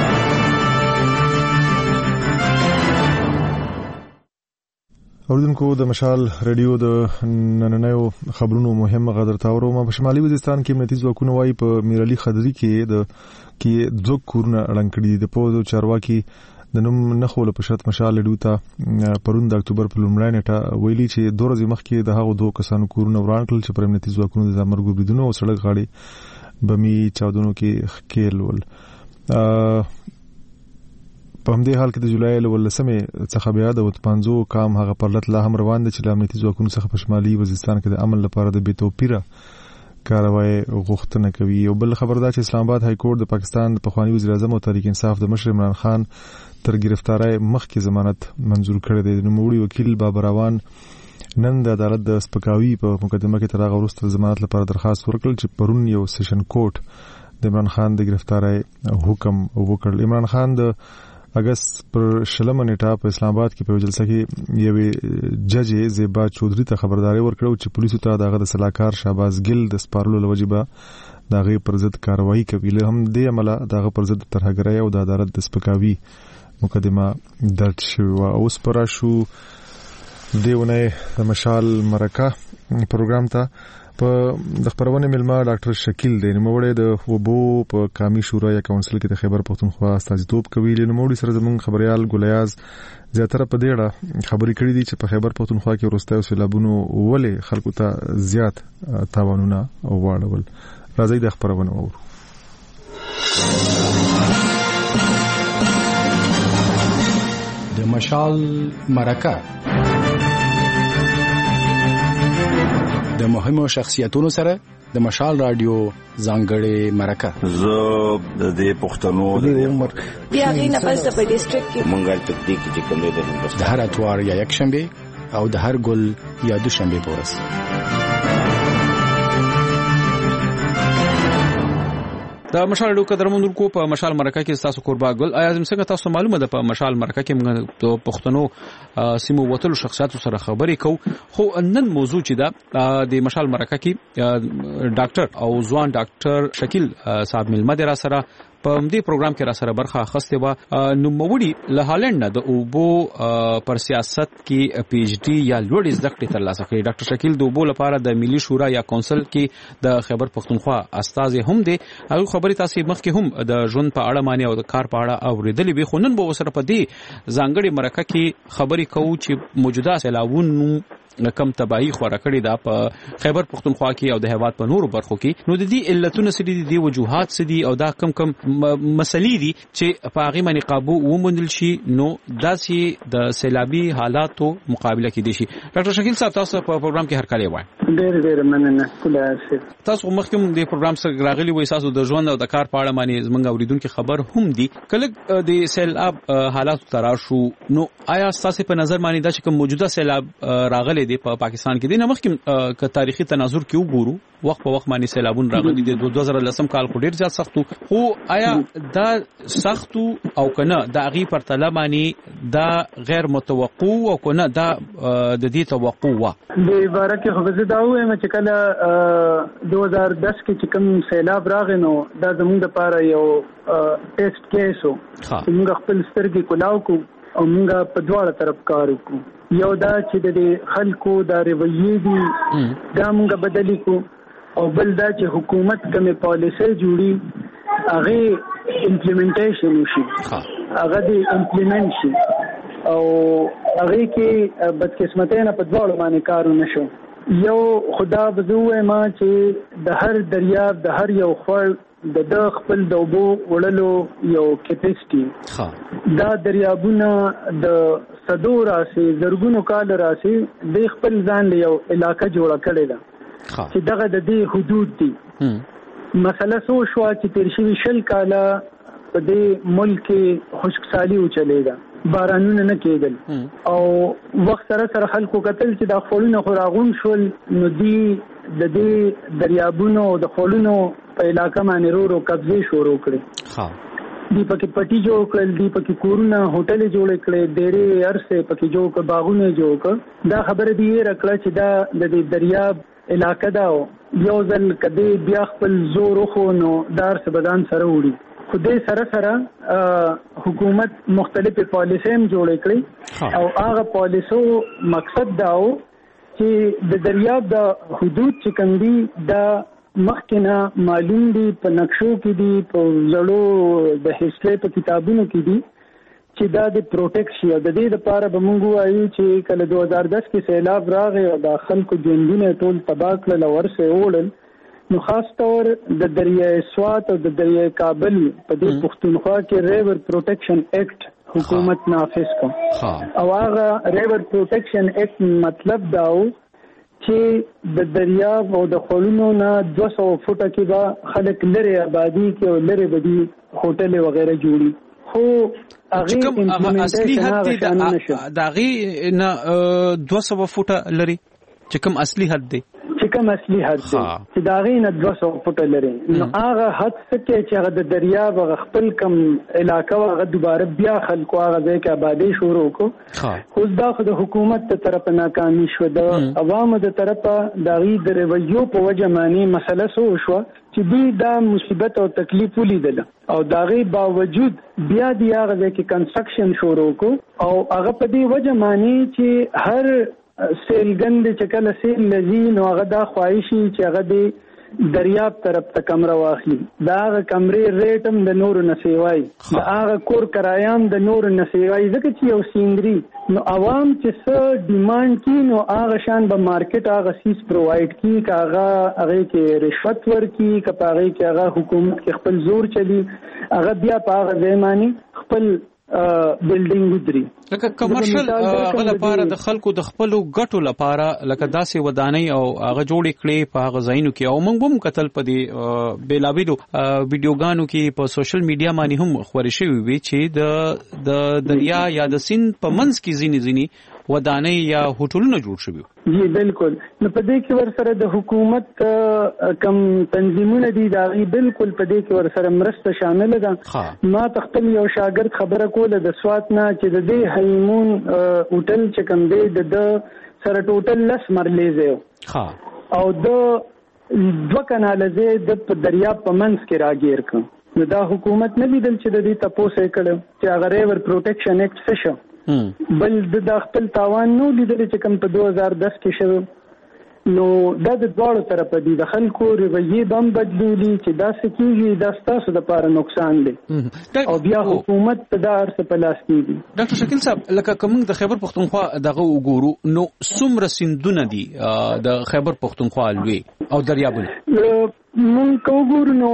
اوردونکو د مشال ریډیو د نننیو خبرونو مهمه غدر تاورو ما په شمالي وزیرستان کې امنیتي ځواکونه وایي په میرعلي خضري کې د کې دوه کورونه اړنګ کړي. د پوز او چارواکي د نوم نخول په شرط مشال ریډیو ته پرون د اکتوبر په لومړۍ نیټه ویلي چې دوه ورځې مخکې د هغو دوه کسانو کورونه وران کړل چې پر امنیتي ځواکونو د ځامرګو بریدونو او سړک غاړې بمي چاودنو کې ښکېل ول. په همدې حال کې د جولای له ولسمې څخه بیا د وتپانزو کام هغه پرلط لا هم روان دي چې د امنیتي ځواکونو څخه په شمالي وزیرستان کې د امن لپاره د بې‌توپیره کاروای غوښتنه کوي. یو بل خبر دا چې اسلام آباد های کورټ د پاکستان د پخوانی وزیر اعظم او تحریک انصاف د مشر عمران خان تر گرفتارۍ مخکې ضمانت منزور کړی دی. نوموړي وکیل بابر روان نن د عدالت د سپکاوي په مقدمه کې تر هغه وروسته ضمانت لپاره درخواست ورکړ چې پرون یو سیشن کورټ د عمران خان د گرفتارۍ حکم وکړ. عمران خان د اگست پر شلمه نیټه په اسلام آباد کې په جلسه کې یوې جج زیبا چودري ته خبرداري ورکړه چې پولیسو ته دغه د سلاکار شهباز ګل د سپارلو لوجبه دغه پر ضد کاروایی کوي. له هم دې عمله دغه پر ضد ترهګرۍ او د عدالت د سپکاوي مقدمه درج شوه. اوس پر شو دیونه د مشال مرکه پروګرام ته په د خبرونه ملما ډاکټر شکیل دی. نوموړی د وبو په قومي شورا یا کونسل کې د خیبر پختونخوا استازیتوب کوي. نوموړی سره زموږ خبريال ګولیاز زیاتره په دې اړه خبرې کړې دي چې په خیبر پختونخوا کې وروستیو سیلابونو ولې خلکو ته زیات تاوانونه واړول. راځي د خبرونه وورو. د مشال مرکه د مهمو شخصیتونو سره د مشال رادیو ځانګړې مرکه. زه د دې پښتنو د عمر بیا غینه پس په ډیسټریکټ کې مونږه تکتیک چې کوم دی د هندوستان د هر اتوار یا یک شنبه او د هر ګل یا دوشنبه پورس. د مشال رادیو قدرمنو کو په مشال مرکه کې تاسو قربا ګل آیا زم څنګه تاسو معلومه ده په مشال مرکه کې موږ د پښتنو سیمو وتلو شخصیت سره خبرې کو. خو نن موضوع چې دا د مشال مرکه کې ډاکټر او ځوان ډاکټر شکیل صاحب ملمه در سره په دې پروګرام کې را سره برخه اخیسته و. نوموړي له هالند نه د اوبو پر سیاست کې پی ایچ ډي یا لوړ زده کړې ترلاسه کړې. ډاکټر شکیل د اوبو لپاره د ملي شورا یا کونسل کې د خیبر پختونخوا استازي هم دي. هغه خبرې تاسو مخکې هم د ژوند په اړه معنی او د کار په اړه اوریدلې به. خو نن به وسره په دې ځانګړي مرکه کې خبرې کوو چې موجوده سیلابونو کم تباہی خورا کړی دا په خیبر پختونخوا کې او د هیواد په نورو برخو کې. نو د دې علتونه سړي دي د وجوهات سړي او دا کم کم مسلې دي چې په هغه باندې قابو ومنل شي نو داسې د سیلابي حالاتو مقابله کې دي شي. ډاکټر شکیل صاحب تاسو په پروګرام کې هر کله وای. ډېر ډېر مننه. خدای تاسو مخکې د پروګرام سره راغلي وای تاسو د ژوند او د کار په اړه باندې زمونږ اوریدونکو خبر هم دي. کله د سیلاب حالاتو ترار شو نو آیا تاسو په نظر باندې دا چې کوم موجوده سیلاب راغلي دی په پاکستان کې د نمخ کې تاریخي تناظر کې وګورو وخت په وخت باندې سیلابون راغلي دي. دوه زره لسم کال خو ډیر زیات سختو. خو آیا دا سختو او کنه دا غي پر طلب باندې دا غیر متوقع او کنه دا د دې توقع و د بارکه خو زه دا وایم چې کله دوه زره دس کې چې کوم سیلاب راغی نو دا زموږ لپاره یو ټیسټ کیسو چې موږ خپل سترګې کولاو کو او موږ په دواړه طرف کار وکړو. یو دا چې د خلکو د رویې دي دا موږ بدلی کو او بل دا چې حکومت کومه پالیسي جوړي هغه امپلیمنټیشن وشي هغه دی امپلیمنټ شي او هغه کې بدقسمتۍ نه په دواړو باندې کار نشو. یو خدا بزوه ما چې د هر دریاب د هر یو خور د د خپل د اوبو وړلو یو کیپاسټي دا دریابونه د صدو راسي زرګونو کال راسي د خپل ځان له یو علاقې جوړه کړي ده چې دغه د دې حدود دي. مسله سو شو چې تیر شوي شل کاله په دې ملک کې خشکسالي وچلېده بارانونه نه کېدل او وخت سره سره خلکو کتل چې دا خولونه خو راغون شول نو دی د دې دریابونو د خولونو په علاقه باندې ورو ورو قبضه شروع کړې. دی پکې پټي جوړ کړل دی پکې کورونه هوټل جوړ کړل ډېرې ارسه پکې جوړ کړ باغونه جوړ کړ. دا خبره دی راکړه چې دا د دریاب علاقه دا یو ځل کدی بیا خپل زور خو نو دار څه بدن سره وړي. خو دې سره سره حکومت مختلفې پالیسۍ هم جوړې کړې او هغه پالیسو مقصد دا و چې د دریاب د حدود چې کوم دي دا مخکې معلوم دي په نقشو کې دي په زړو د هیستوري په کتابونو کې دي چې دا د پروټیکشن د دې لپاره به موږ وایو چې کله دوه هزار دس کې سیلاب راغی او د خلکو ژوندونه ټول تباه کړل او ورسه وړل نو خاص طور د دریای سوات او د دریای کابل په دې پښتونخوا کې ریور پروټیکشن ایکټ حکومت نافذ کو او هغه ریور پروټیکشن ایکټ مطلب داو چې د دریاب او د خولونو نه دوه سوه فوټه کې به خلک لري آبادی کې او لري بدی هوټل وغیرہ جوړي خو هغه هغه اصلي حد د داغي نه دوه سوه فوټه لري چې کوم اصلي حد دی چې کوم اصلي حد دی چې داغي نه دوه سوه فوټه لري نو هغه حد څه چې هغه د دریاب خپل کم علاقه هغه دوباره بیا خلکو هغه ځای کې آبادی شروع کو خو دا خو د حکومت تر طرفه ناکامي شو د عوامو د طرفه داغي د رویو په وجه معنی مسله سو شو چې دوی دا مصیبت او تکلیف ولیدل او داغي باوجود بیا دی هغه کې کنسترکشن شروع کو او هغه په دې وجه معنی چې هر سیلګند چې کله سیل لذي نو هغه دا خواهشي چې هغه د دریاب طرف ته کمره واخلي دا هغه کمرې ریټم د نور نسیوای دا هغه کور کرایام د نور نسیوای ځکه چې یو سیندري نو عوام چې څه ډیماند کی نو هغه شان به مارکیټ هغه سیس پرووایډ کی کاغه هغه کې رشوت ورکی کپاغه کې هغه حکومت کې خپل زور چلی هغه بیا په هغه ځمانی خپل بلډینګ ودري لکه کمرشل هغه لپاره د خلکو د خپل ګټو لپاره لکه داسې ودانۍ او هغه جوړې کړې په هغه ځایونو کې او موږ هم کتل په دې بیلابیلو ویډیوګانو کې په سوشل میډیا باندې هم خوري شوی وي چې د د دریا یا د سیند په منځ کې ځینې ځینې ودانۍ یا هوټلونه جوړ شوي جی بالکل نو په دې کې ور سره د حکومت کم تنظیمونه دي دا بالکل په دې کې ور سره مرسته شامل ده ما تخپل یو شاګرد خبره کوله د سوات نه چې د دې هیمون هوټل چې کوم دی د سره ټوټل لس مرلې زه او د دوه کاناله زه د دریاب په منځ کې راګیر کړم نو دا حکومت نه لیدل چې د دې تاسو یې کړو چې هغه ریور پروټیکشن ایکټ څه شو بل د خپل تاوان نو لیدل چې کوم په دوه هزار دس کې شوه نو دا د دواړو طرفه دي د خلکو رویې بم بدلولي چې دا سکیږي دا ستاسو د پاره نقصان دی او بیا حکومت په دار څه په لاس کې دي ډاکټر شکیل صاحب لکه کوم د خیبر پختونخوا دغه وګورو نو څومره سیندونه دي د خیبر پختونخوا لوی او دریابونه مونږ کوګور نو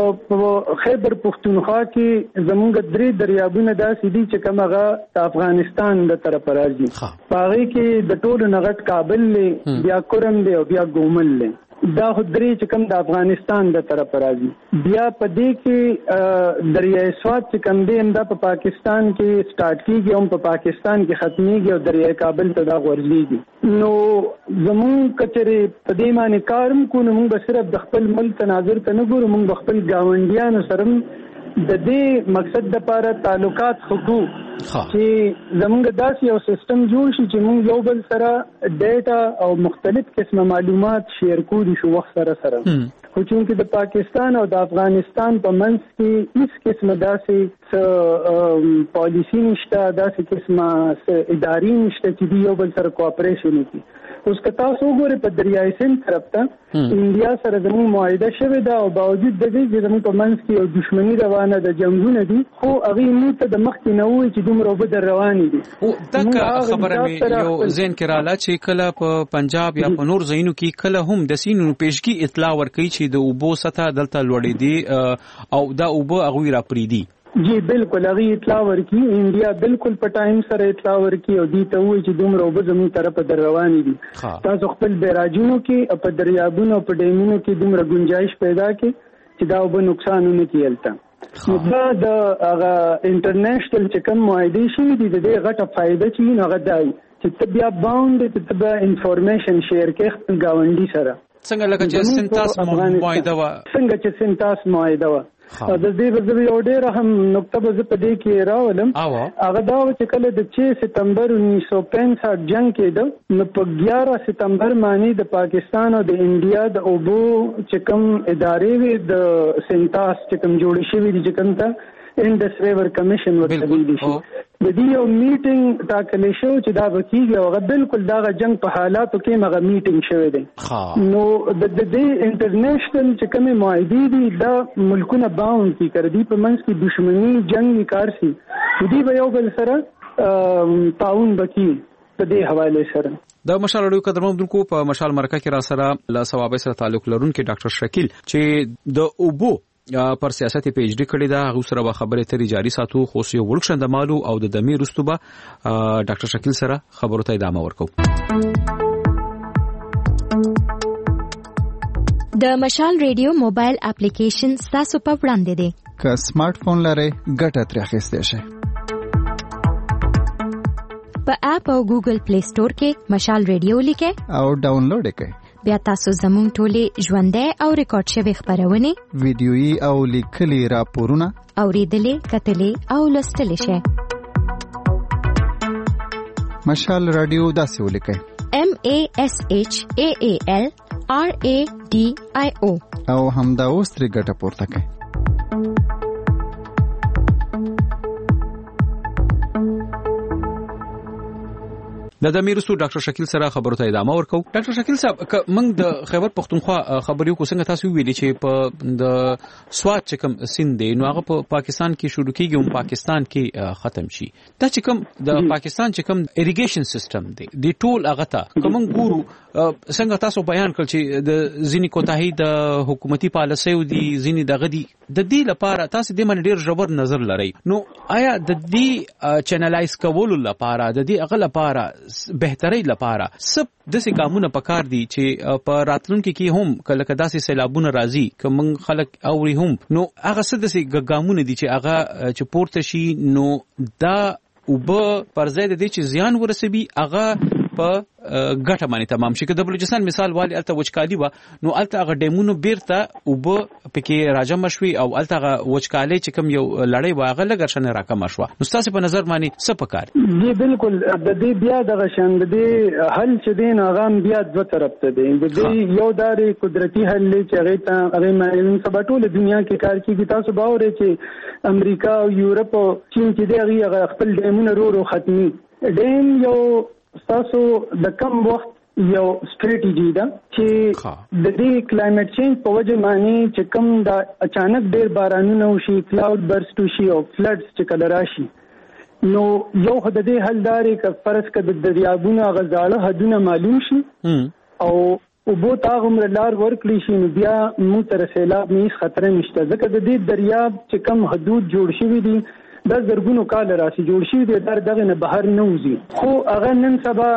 په خیبر پختونخوا کې زموږ درې دریابونه داسې دي چې کوم هغه د افغانستان د طرف راځي هغه کې د ټولو نغټ کابل له بیا کورم دی او بیا ګومل له دا درې چې کوم د افغانستان د طرف راځي بیا په دې کې دریای سوات چې کوم دی دا په پاکستان کې سٹارټ کیږي او په پاکستان کې ختميږي او دریای کابل ته دا ورځي نو زمون کچره په دې معنی کارم کو نو موږ صرف د خپل ملک تناظر ته نه ګورو موږ خپل گاونډیانو سره د دې مقصد د لپاره تعلقات حقوق چې زموږ داسې یو سیستم جوړ شي چې موږ یو بل سره ډیټا او مختلف قسمه معلومات شیر کوو شو وخت سره سره خو چې د پاکستان او د افغانستان په منځ کې هیڅ قسمه داسې پالیسی نشته داسې قسمه اداري نشته چې یو بل سره کوآپریشن وکړي اوس که تاسو وګورئ په دریای سند طرف ته انډیا سره زموږ معاهده شوې ده او باوجود د دې چې زموږ په منځ کې یو دښمني روانه ده جنګونه دي خو هغه موږ ته د مخکې نه وایي چې دومره اوبه در روانې دي او دغه خبره مې یو ذهن کې رااله چې کله په پنجاب یا په نور ځایونو کې کله هم د سینو پیشګي اطلاع ورکړي چې د اوبو سطح دلته لوړې دي او دا اوبه هغوی را پریدي جی بالکل هغه اطلاع ورکی انډیا بالکل په ټایم سره اطلاع ورکی او دې ته وایي چې دومره اوبه زموږ طرف در روانې دي تاسو خپل بیراجونو کې په دریابونو په ډیمونو کې دومره گنجائش پیدا کړي چې دا اوبه نقصان نه کیلته نو دا د هغه انټرنیشنل چې کوم معاهده شي د دې غټه فائدہ چې هغه دی چې ته بیا باوند ته به انفارمیشن شیر کې خپل گاونډي سره څنګه لکه چې سنتاس معاهده و څنګه چې سنتاس معاهده و د دې په یو ډېر هم نقطه به په دې کې راولم هغه دا چې کله د چھ ستمبر انیس سو پینسٹھ جنگ کېده نو په ګیارہ ستمبر باندې د پاکستان او د انډیا د اوبو چې کوم ادارې وي د سنتاس چې کوم جوړ شوی دي چې کوم ته انډس ریور کمیشن ورته ویل شي د دې یو میټینګ ټاکل شو چې دا وکیږي او هغه بالکل دا جنگ په حالاتو کې مغه میټینګ شوی دی نو د دې انټرنیشنل چې کومه معاهده دي دا ملکونه باوند کی کړ دي په منځ کې دښمنی جنگي کار سي دوی به یو بل سره تعاون وکړي په دې حواله سره د مشال اړیو قدرمن دونکو په مشال مرکه کې را سره لا ثواب سره تعلق لرونکي ډاکټر شکیل چې د اوبو پر سیاست پیج ډی کړی دا غو سره خبره تری جاری ساتو خو یو ورکشند مالو او د دمی رستوبه ډاکټر شکیل سره خبرو ته ادامه ورکو. د مشال ریډیو موبایل اپلیکیشن تاسو په وړاندې دی. که سمارټ فون لرئ ګټه ترې اخیستی شئ. په اپ او ګوګل پلی سٹور کې مشال ریډیو لیکئ او ډاونلوډ یې کړئ. بیا تاسو زموږ ټولې ژوندۍ او ریکارډ شوي خبرونه ویډیويي او لیکلي راپورونه اوریدلې کتلې او لوستلې شئ. مشال رادیو داسې ولیکئ: M A S H A A L R A D I O او همدا اوس ترې ګټه پورته کړئ. د دمیرسو ډاکټر شکیل سره خبرو ته ادامه ورکو. ډاکټر شکیل صاحب موږ د خیبر پختونخوا خبريو کو څنګه تاسو ویلي چې په د سواد چې کوم سین دی نو هغه په پاکستان کې شروع کیږي او پاکستان کې ختم شي. دا چې کوم د پاکستان چې کوم اریګیشن سیستم دی د ټول هغه ته کوم ګورو څنګه تاسو بیان کړ چې د ځینی کوتاهی د حکومتي پالیسي او د ځینی دغه دی د دې لپاره تاسو د من ډیر ژور نظر لرئ. نو آیا د دې چینلایز کول لپاره د دې هغه لپاره بهتري لپاره سب داسې ګامونه پکار دي چې په راتلونکو کې هم کله کدا سي سیلابونه راځي کوم خلک اوري هم نو هغه څه داسې ګامونه دي چې هغه چې پورته شي نو دا وب پر ځای د دې چې زیان ورسوي هغه په ګټه باندې تمام شي. کله بلوچستان مثال والی الته وچکالي و نو الته هغه ډیمونو بیرته وب پکې راجم شوي او الته هغه وچکالي چې کوم یو لړۍ واغه لګرشنه راکم شو. نو تاسو په نظر باندې څه پکار دی؟ بالکل د دې بیا دغه شان د دې حل چې دین هغه بیا دوه طرف ته دی. د دې یو داري قدرتي حل چې هغه ته هغه معنی سبا ټول دنیا کې کار کوي. تاسو باور چې امریکا او یورپ او چین چې دی هغه خپل ډیمونو ورو ورو ختمي. ډیم یو تاسو د کم وخت یو استراتیژي ده چې د دې کلایمټ چینج په وجه باندې چې کم دا اچانک ډیر بارانونه وشي کلاود برست وشي او فلډز چې کله راشي نو یو خدای دې حل داري ک فرض ک د دریابونو غزاله حدونه معلوم شي او او بو تاغم لار ورکلی شي نو بیا موږ تر سیلاب نه خطر نشته. ځکه د دې دریاب چې کم حدود جوړ شوي دي دا زرګونو کال راسي جوړ شي د در دغه نه بهر نه وځي خو هغه نن سبا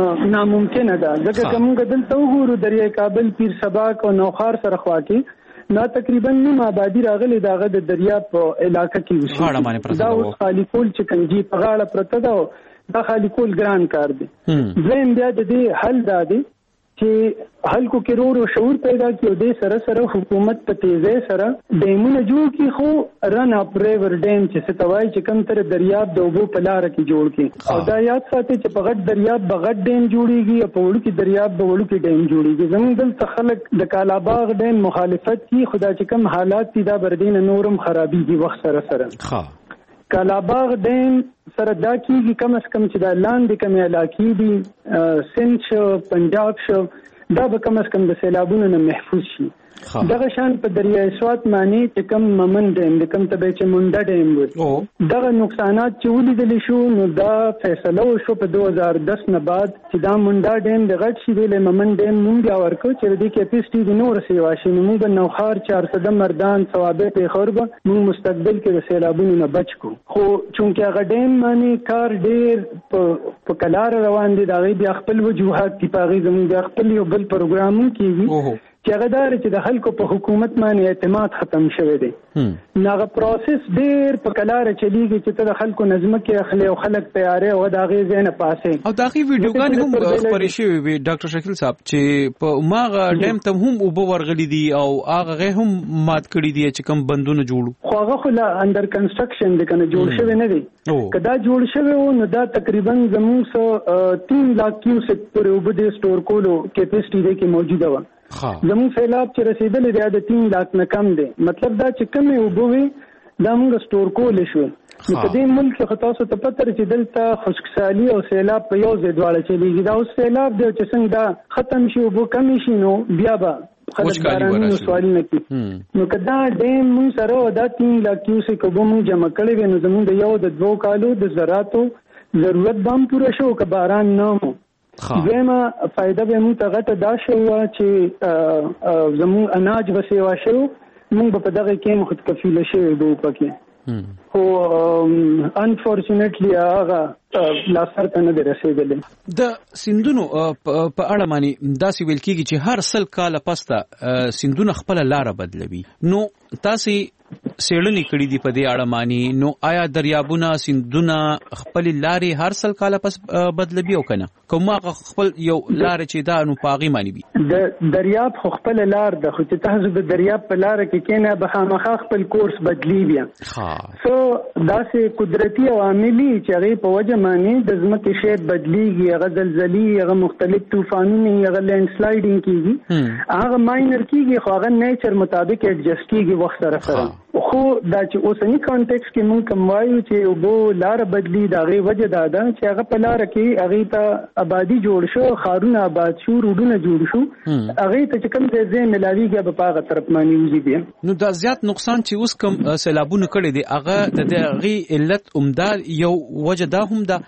ناممکن ده. ځکه کوم دلته وګورو دریای کابل پیر سبا کو نوخار سره خوا کې نا تقریبا نیم آبادی راغلي داغه د دریاب په علاقې کې وشي. دا اوس خالی کول چې کنجي په غاړه پرته ده دا خالی کول ګران کار دی. زم بیا د دې حل دادي چې خلکو کې ورو ورو شعور پیدا کیو د سره سره حکومت په تیزه سره ډیمونه جوړ کی خو رن اپ ریور ډیم چې ستوای چې کم تر دریاب د اوبو په لار کې جوړ کی او دا یاد ساتي چې په غټ دریاب بغټ ډیم جوړیږي او په وړو کې دریاب په وړو کې ډیم جوړیږي. زموږ دلته خلک د کالاباغ ډیم مخالفت کی خدا چې کم حالات دي دا بردین نورم خرابيږي وخت سره سره. ها کالاباغ ډیم سره دا کیږي کم اس کم چې دا لاندې کم علاقې دي سند شو پنجاب شو دا به کم اس کم د سیلابونو نه محفوظ شي. دغه شان په دریای سوات معنی چې کم ممن ډیم د کم تبه چې مونډه ډیم وي دغه نقصانات چې ولیدل شو نو دا فیصله وشو په دوه هزار دس نه بعد چې دا مونډه ډیم د غټ شي د ممن ډیم مونږ ورکو چې د کیپاسټي د نور سی واشي نو موږ نوخار چهارصد مردان ثوابه په خرب موږ مستقبل کې د سیلابونو نه بچ کو. خو چونکه هغه ډیم معنی کار ډیر په کلار روان دي دا غي بیا خپل وجوهات دی پاغي زموږ خپل یو بل پروګرامو کیږي چې هغه دار چې د خلکو په حکومت باندې اعتماد ختم شوی دی. ناغه پروسس ډیر په کلار چلیږي چې ته د خلکو نظم کې اخلي او خلک تیارې او دا غي زینه پاسه او دا غي ویډیوګان هم خبرې شوی وي ډاکټر شکیل صاحب چې په ماغه ډیم ته هم وبو ورغلي دي او هغه هم مات کړی دي چې کوم بندونه جوړو خو هغه خو لا انډر کنسټرکشن دي کنه جوړ شوی نه دي. کدا جوړ شوی و نو دا تقریبا زموږ سو تین لاکھ کیوسک پورې وبدي سٹور کولو کیپاسټي دی کې موجوده و. زموږ سیلاب چې رسیدلې دی د تین لاکھ نه کم دی. مطلب دا چې کمې وبوي دا موږ سٹور کول شو. نو په دې ملک کې خاصه ته پته چې دلته خشکسالي او سیلاب په یو ځای دواړه چلیږي. دا اوس سیلاب دی چې څنګه دا ختم شي وبو کم شي نو بیا به خلک بارانونو سوال نه کوي. نو کدا ډیم موږ سره دا تین لاکھ کیوسک وبو موږ جمع کړی و نو زموږ د یو د دوه کالو د زراعتو ضرورت بام پوره شو که باران نه مو. دیمه فائدہ به موږ ته غټه دا شو چې زموږ اناج وسیوا شو موږ په دغه کې خود کفیله شوی دوه پکې خو انفورچونټلی هغه لا سر ته نه رسیدلې. د سیندونو په اړه معنی داسې ویل کیږي چې هر سل کال پسته سیندونه خپل لار بدلوي. نو تاسو سیړنی کړی دی په دې اړه معنی نو آیا دریابونه سیندونه خپل لارې هر سل کال پس بدلوي او کنه کومه خپل یو لار چې دا نو پاغي معنی وي؟ د دریاب خو خپل لار د خو چې تاسو د دریاب په لار کې کینه به خامخا خپل کورس بدلی بیا. ها سو داسې قدرتي عواملي چې هغه په وجه معنی د ځمکې شیب بدلیږي، هغه زلزلې، هغه مختلف طوفانونه، هغه لینډ سلایډینګ کیږي، هغه ماینر کیږي خو هغه نیچر مطابق ایڈجسټ کیږي وخت سره سره. خو دا چې اوسنی کانټیکس کې مونږ کوم وایو چې وبو لار بدلی دا غي وجه دا ده چې هغه په لار کې هغه ته آبادی جوړ شو، خارونه آباد شو، روډونه جوړ شو، هغه ته چې کوم ځای ملاویږي په هغه طرف باندې وځي بیا. نو دا زیات نقصان چې اوس کوم سیلابونه کړي دي هغه د دغه علت عمدار یو وجه دا هم ده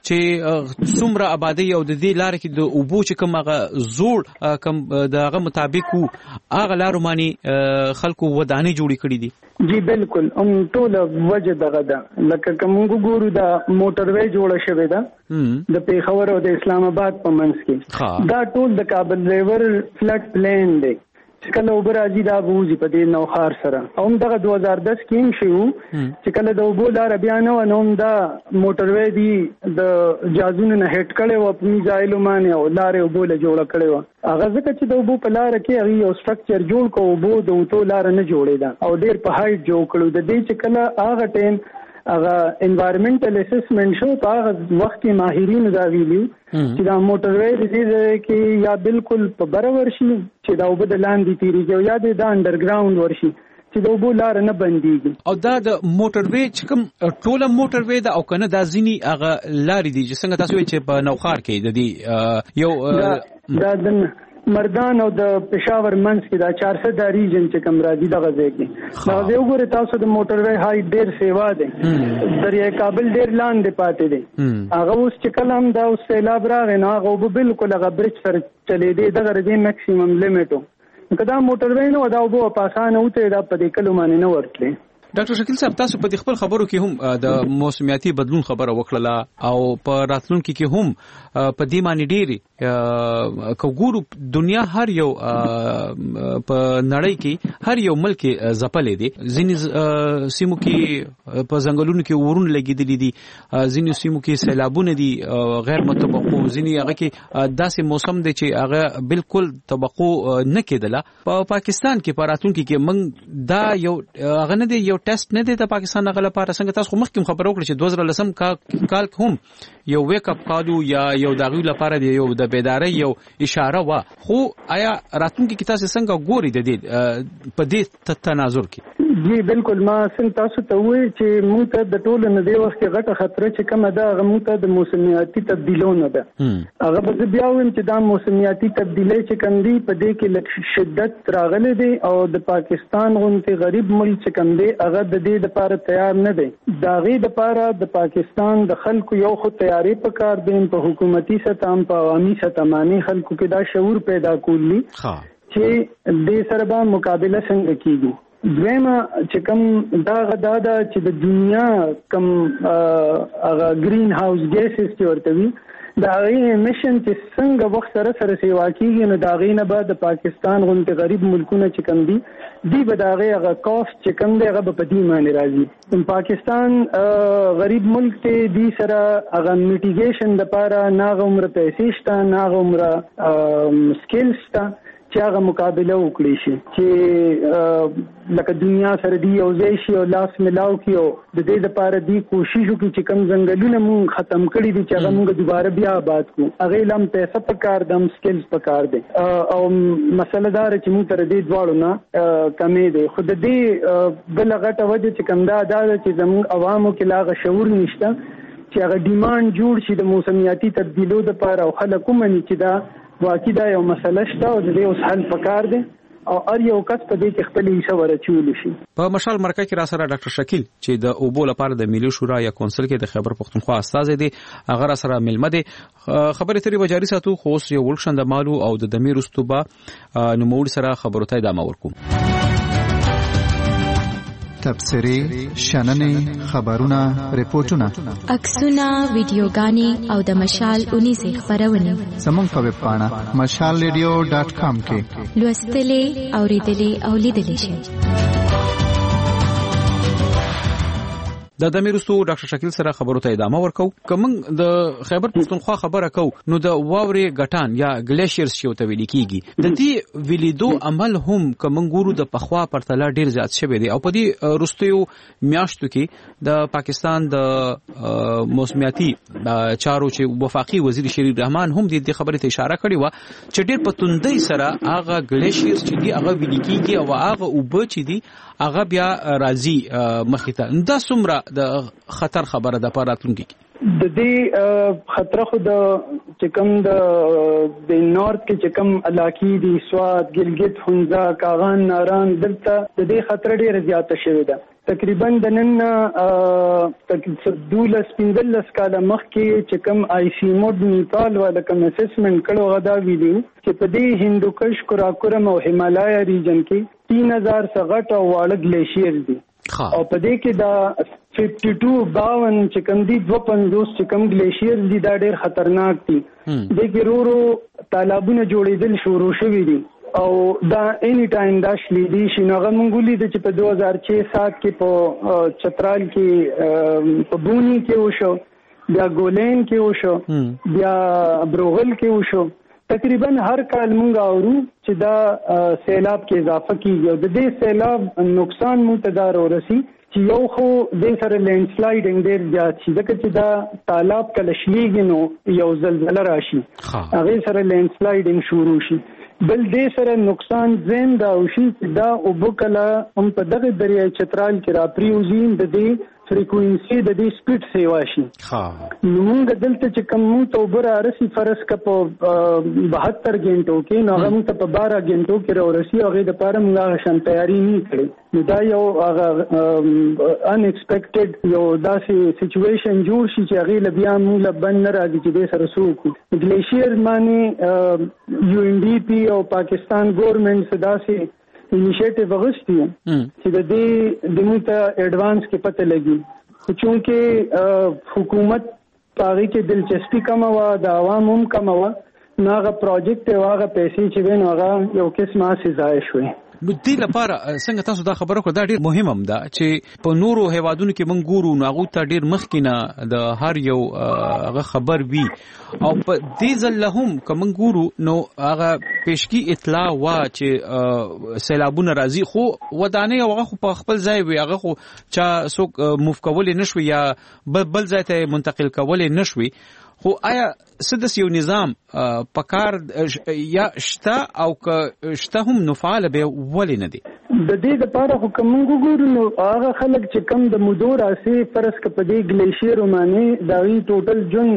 چې څومره آبادی او د دې لار کې د اوبو چې کوم هغه زوړ کوم دغه مطابق هغه لارو باندې خلکو ودانې جوړې کړې دي. جی بالکل ام ټول وجه دغه ده لکه کوم ګورو دا موټر وې جوړه شوې ده د پیښور او د اسلام آباد په منځ کې، دا ټول د کابل ریور فلډ پلین دی چې کله اوبه راځي دا بوځي په دې نوخار سره. او هم دغه دوه هزار دس کې هم شو چې کله د اوبو لاره بیا نه و نو هم دا موټر وې دی د جازونو نه هټ کړي و په میزایلو باندې او لارې اوبو له جوړه کړي و. هغه ځکه چې د اوبو په لاره کې هغه یو سټرکچر جوړ کو اوبو د اوتو لاره نه جوړېده او ډېر په هایټ جوړ کړو. د دې چې کله هغه ټیم هغه انوایرنمنټل اسسمنټ شو په هغه وخت کې ماهرین دا ویلي چې دا موټر وې دې کې یا بالکل په برابر شي چې دا وبد لاندې تیریږي یا د انډرګراوند ورشي چې د وبو لار نه بنديږي. او دا د موټر وې چې کوم ټوله موټر وې دا او کنه دا ځینی هغه لارې دي چې څنګه تاسو چې په نوخار کې د دې یو دا د مردان او د پېښور منځ کې دا چارسد دا ریجن چې کوم راځي دغه ځای کې دا یو ګوره تاسو د موټر وې هاي ډېر سیوا ده، دریای کابل ډېر لاندې پاتې دي. هغه اوس چې کلم دا اوس سیلاب راغی نو هغه بالکل هغه برج سره چلے دی دغه رځي میکسیمم لیمټو کدا موټر وې نو دا وبو په اسانه وته دا په دې کلو باندې نه ورتلې. ډاکټر شکیل صاحب تاسو په خپل خبرو کې هم د موسمیاتي بدلون خبره وکړه او په راتلونکي کې هم په دې معنی ډېری کوګورو دنیا هر یو په نړۍ کې هر یو ملک ځپلې دي. ځینې سیمو کې په ځنګلونو کې ورون لګیدلې دي، ځینې سیمو کې سیلابونه دي غیر متوقع، ځینې هغه کې داسې موسم دی چې هغه بالکل توقع نه کېدله. په پاکستان کې په راتلونکي کې موږ دا یو هغه نه دی یو ټیسټ نه دی د پاکستان غل لپاره. څنګه تاسو مخکې خبر وکړه چې دوه هزار لسم کال هم یو ویک اپ کالو یا یو دغوی لپاره دی یو د بیداری یو اشاره وا، خو آیا راتلونکي کې تاسو څنګه ګوري د دې په دې تناظر کې؟ جی بالکل ما څنګه تاسو ته وایي چې موږ ته د ټولو نه دی وخت غټه خطر چې کومه ده هغه موږ ته د موسمیاتي تبدیلونه ده. هغه به بیا ویم چې دا موسمیاتي تبدیلی چې کوم دي په دې کې لږ شدت راغلی دی او د پاکستان غونډې غریب ملک چې کوم دی هغه د دې لپاره تیار نه دی. دا غي د لپاره د پاکستان د خلکو یو خو تیاری پکار دی په حکومتي سطح هم په عوامي سطح باندې خلکو کې دا شعور پیدا کولی چې دې سره به مقابله څنګه کیږي. دویمه چې کوم دا غدا دا چې د دنیا کوم هغه گرین هاوس ګیسز چې ورته وي دا غي میشن چې څنګه وخت سره سره سیوا کیږي نو دا غي نه بعد د پاکستان غونډه غریب ملکونه چې کوم دي دی به دا غي هغه کاست چې کوم دی هغه په دې معنی راځي. پاکستان غریب ملک ته دی سره هغه میټیګیشن د لپاره ناغه عمر پیسې شته، ناغه عمر سکیلز شته چې هغه مقابله وکړي شي چې لکه دنیا سره دی او ځای شي او لاس ملاو کیو د دې لپاره دی کوشش وکړي چې کم ځنګلونه مونږ ختم کړي دي چې هغه مونږ دوباره بیا آباد کړو. هغه لم پیسې پکار دم سکلز پکار دي او مسله دار چې مونږ تر دې دواړو نه کمې دي. خو د دې بل غټه وجه چې کوم دا دا چې زموږ عوامو کې لاغه شعور نشته چې هغه ډیماند جوړ شي د موسمیاتي تبدیلو لپاره او خلک ومني چې دا واقعي دا یو مسله شته او د دې اوس حل پکار دی او ار یو کس په دې کې خپل حصہ ورچول شي. په مشال مرکه کې را سره ډاکټر شکیل چې د اوبو لپاره د ملي شورا یا کونسل کې د خیبر پختونخوا استاد دی هغه را سره ملمه دی. خبرې ترې وجاري ساتو خو اوس یو ولکشن د مالو او د دمیر استوبه نو مول سره خبرو ته ادامه ورکوم. تبصرې شننې خبرونه ریپورتونه عکسونه ویډیوګانې او د مشال اونیزې خبرونه زموږ په ویب پاڼه مشال ریډیو ډاټ کام کې لوستلې اوریدلې او لیدلې شئ. د دمیرستو ډاکټر شکیل سره خبرو ته ادامه ورکو. کوم د خیبر پښتونخوا خبره کو نو د واورې غټان یا ګلیشیرز شو ته ویل کیږي. د دې ویلیدو عمل هم کوم ګورو د پخوا پرتله ډیر زیات شوی دی او په دې رستیو میاشتو کې د پاکستان د موسمیاتي چارو چې وفاقي وزیر شریف رحمان هم دې خبرې ته اشاره کړې و چې ډیر په توندۍ سره هغه ګلیشیرز چې دی هغه ویل کیږي او هغه اوبه چې دی هغه بیا راځي مخې ته. دا څومره د خطر خبره ده پراتونکي د دې خطر خو د چکم د د نورث کې چکم علاقې دي سواد ګلګت حنزه کاغان ناران دلته د دې خطر ډیر زیات شوی ده. تقریبا د نن دولس پنځلس کاله مخکې چکم آی سی موډ نیپال والا کوم اسسمنټ کړو غدا ویډیو چې په دې هندوکش کوراکورم او هیمالایا ریجن کې تین هزار څخه او واړه ګلیشیر دي او په دې کې دا बावन باون چې کوم دي دو پنځوس چې کوم ګلیشیر دي دا ډېر خطرناک دي. د ګرورو تالابونه جوړېدل شروع شوي دي او دا اني ټایم دا شلی دي چې نغه مونږولې د چې په دو هزار چھ سات کې په چترال کې په بونی کې وشو بیا ګولین کې وشو بیا بروغل کې وشو. تقریبا هر کال مونږ اورو چې دا سیلاب کې اضافه کیږي او د دې سیلاب نقصان متدار ورسي چې یو خو د سره لینډ سلایډینګ ډیر زیات شي ځکه چې دا تالاب کله شلیږي نو یو زلزلہ راشي هغه سره لینډ سلایډینګ شروع شي. بل دې سره نقصان زم دا وشي چې دا وبکله هم په دغه دریای چترال کې را پریوزین د دې فریکوئنسي د دې سپیډ سیوا شي. ها نو موږ دلته چې کوم ته وبره رسي فرض ک په بهتر غنټو کې نو هغه ته په بارہ غنټو کې راورسي هغه د پاره موږ شان تیاری نه کړې. نو دا یو هغه ان ایکسپیکټډ یو داسې سچويشن جوړ شي چې هغه لبیا موږ بند نه راځي چې د سره سوق ګلیشیر معنی یو ان ډی پی او پاکستان ګورنمنت صداسي انیشیټیو وغوښتي چې د دې د موږ ته ایڈوانس کې پته لګي خو چونکه حکومت پاره کې دلچسپي کم و د عوام هم کم و ناغه پروجیکټ واغه پیسې چې وین هغه یو قسمه سزا شوی. نو دې لپاره څنګه تاسو دا خبره کړه دا ډیر مهم هم ده چې په نورو هیوادونو کې موږ ګورو نو هغه ته ډیر مخکینه د هر یو هغه خبر وی او په دې ځل هم کوم ګورو نو هغه پیشکی اطلاع وا چې سیلابونه راځي خو ودانې هغه خو په خپل ځای وي هغه خو چا څوک موف کولې نشوي یا بل ځای ته منتقل کولې نشوي. خو آیا سدس یو نظام پکار یا شته او که شته هم نفعال به ولې نه دي؟ د دې لپاره خو کوم ګورو نو هغه خلک چې کم د مودور اسي فرض ک په دې ګلیشیر باندې دا وی ټوټل جون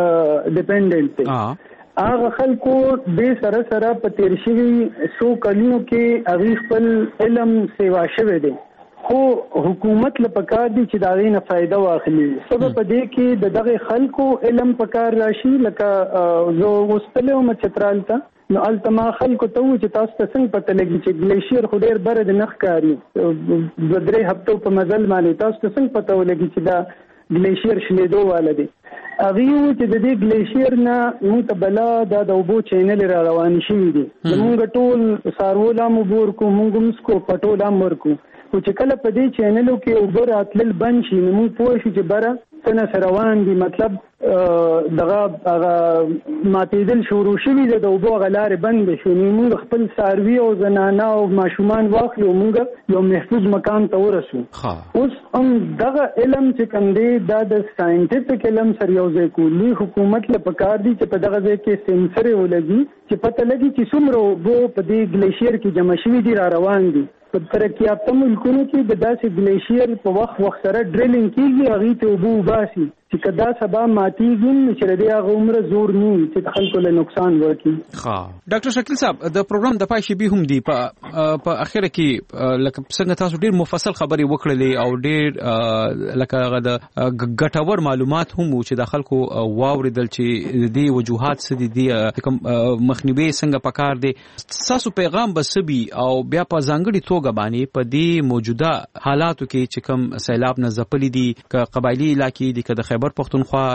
ډیپندنت دي. هغه خلکو د سره سره په تیر شوی سو کلیو کې هغه خپل علم سیوا شوه دي خو حکومت له پکار دي چې دا غینه فائدہ واخلي. سبب دې کې د دغه خلکو علم پکار راشي لکه زه وستلو مچترال ته نو التما خلکو ته چې تاسو ته څنګه پته لګي چې ګلیشیر خو ډیر بر د نخ کاری د درې هفتو په مزل باندې تاسو ته څنګه پته ولګي چې دا ګلیشیر شلیدو والدي هغه چې د دې ګلیشیر نه متبلا د اوبو چینل را روان شي دي موږ ټول سارولا مبور کو موږ مسکو پټولا مرکو او چې کله په دې چینلو کې اوبه راتلل بند شي نو موږ پوه شو چې بره څنګه سره روان دي مطلب دغه هغه ماتېدل شروع شوي د اوبو غلارې بند شي نو موږ خپل ساروي او زنانه او ماشومان واخلو موږ یو محفوظ مکان ته ورسو. اوس هم دغه علم چې کوم دی دا د ساينټیفیک علم سره یو ځای کولی حکومت له پکار دي چې په دغه ځای کې سنسر ولګي چې پته لګي چې څومره اوبه په دې ګلیشیر کې جمع شوي دي را روان دي. په ترقی یافته ملکونو کې د داسې ګلیشیر په وخت وخت سره ډریلینګ کیږي هغه ته اوبه وباسي چې کدا سبا ماتیږي چې د هغه عمر زور نه چې خلکو له نقصان ورکړي. ها ډاکټر شکیل صاحب د پروګرام د پای شی به هم دی په په اخر کې لکه څنګه تاسو ډیر مفصل خبري وکړلې او ډیر لکه د ګټور معلومات هم چې د خلکو واوریدل چې د وجوهات څه دي کوم مخنیوي څنګه پکار دي تاسو پیغام بسبي او بیا په ځانګړي توګه باندې په دې موجوده حالاتو کې چې کوم سیلاب نه زپلې دي ک قبایلی علاقې دي ک د خیبر پختونخوا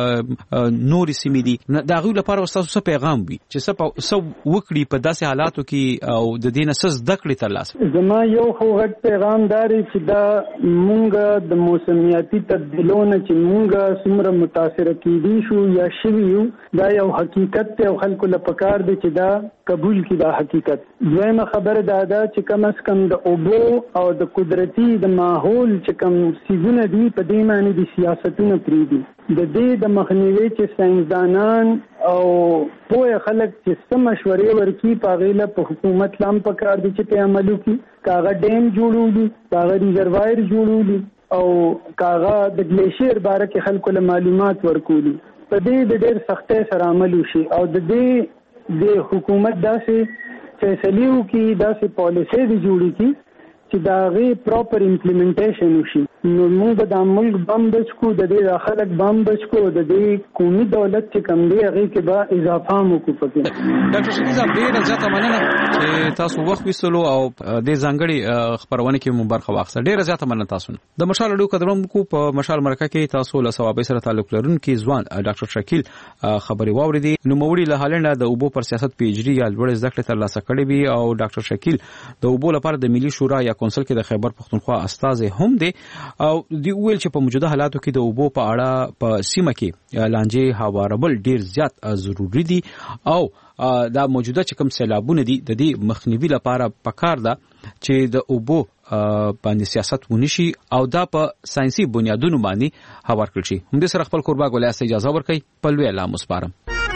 نور سیمې دي دا غو لپاره تاسو څه پیغام وي چې څه څه وکړي په داسې حالاتو کې او د دې نسز دکړې تر لاسه زما یو خو غټ پیغام داري چې دا مونږ د موسمیاتي تبدیلونو چې مونږ څومره متاثر کیدي شو یا شوي یو دا یو حقیقت ته خلکو له پکار دي چې دا قبول کړي دا حقیقت. دویمه خبره دا ده چې کم از کم د اوبو او د قدرتي د ماحول چې کوم سیزونه دي په دې معنی دي سیاستونه پریدي د دې د مخنیوي چې ساينسدانان او پوهه خلک چې سم مشورې ورکي په غیله په حکومت لام پکار دي چې په عملو کې کاغه ډیم جوړولي کاغه ریزروایر جوړولي او کاغه د گلیشیر باره کې خلکو له معلومات ورکولي په دې د ډېر سختۍ سره عمل وشي او د دې د حکومت داسې فیصلې وکړي داسې پالیسۍ دي جوړې کړي چې دا غي پراپر امپلیمنټیشن وشي نو موږ د ملک بم بچو د دې خلک بم بچو د دې قومي دولت چې کم دی هغه کې به اضافه مو کو پکې. ډاکټر شفیع صاحب ډېر زیاته مننه چې تاسو وخت وسلو او د ځانګړي خبرونه کې مو برخه واخیسته. ډېر زیاته مننه تاسو. د مشال اډو قدرونکو په مشال مرکه کې تاسو له ثوابي سره تعلق لرونکي ځوان ډاکټر شکیل خبري واوریدي. نو موري له هالند د اوبو پر سیاست پیجري یا لوړ زده کړې تر لاسه کړې وي او ډاکټر شکیل د اوبو لپاره د ملي شورا یا کونسل کې د خیبر پختونخوا استاد هم دي او دی ویل چې په موجوده حالاتو کې د اوبو په اړه په سیمه کې لانجې هواربل ډیر زیات ضروری دي او دا موجوده چې کوم سیلابونه دي د دې مخنیوي لپاره پکار ده چې د اوبو باندې سیاست ونشي او دا په ساينسي بنیادونو باندې هوار کړي شي. هم دې سره خپل قربا ګولیا سي اجازه ورکړي په لوی الله مسپارم.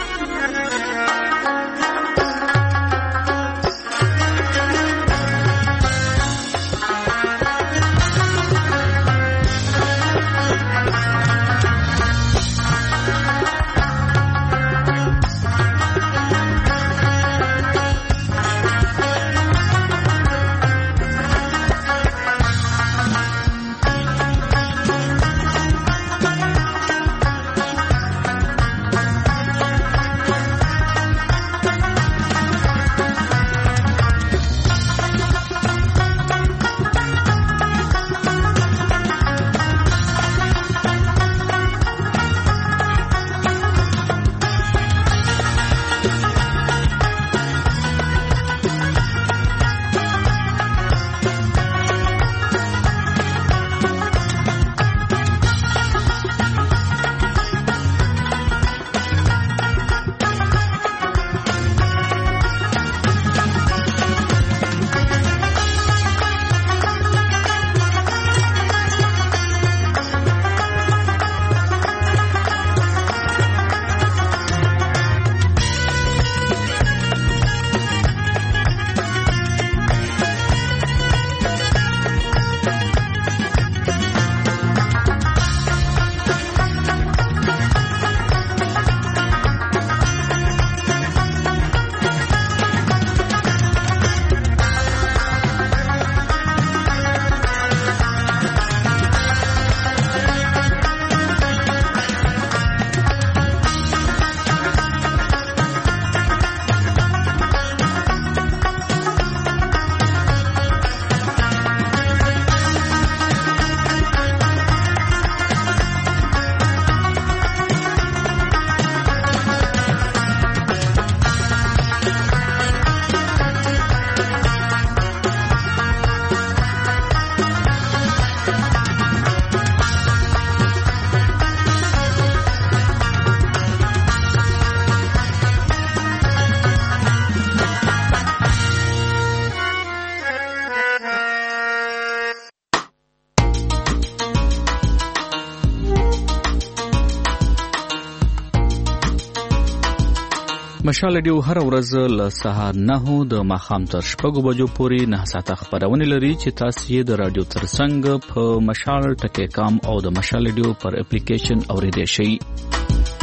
مشال ډیو هر ورځ له سهار نه د ماخام تر شپږو بجو پورې نه ساعته خبرونه لري چې تاسو یې د رادیو ترڅنګ په مشال ټکی کام او د مشال ډیو پر اپلیکیشن اوریدئ شئ.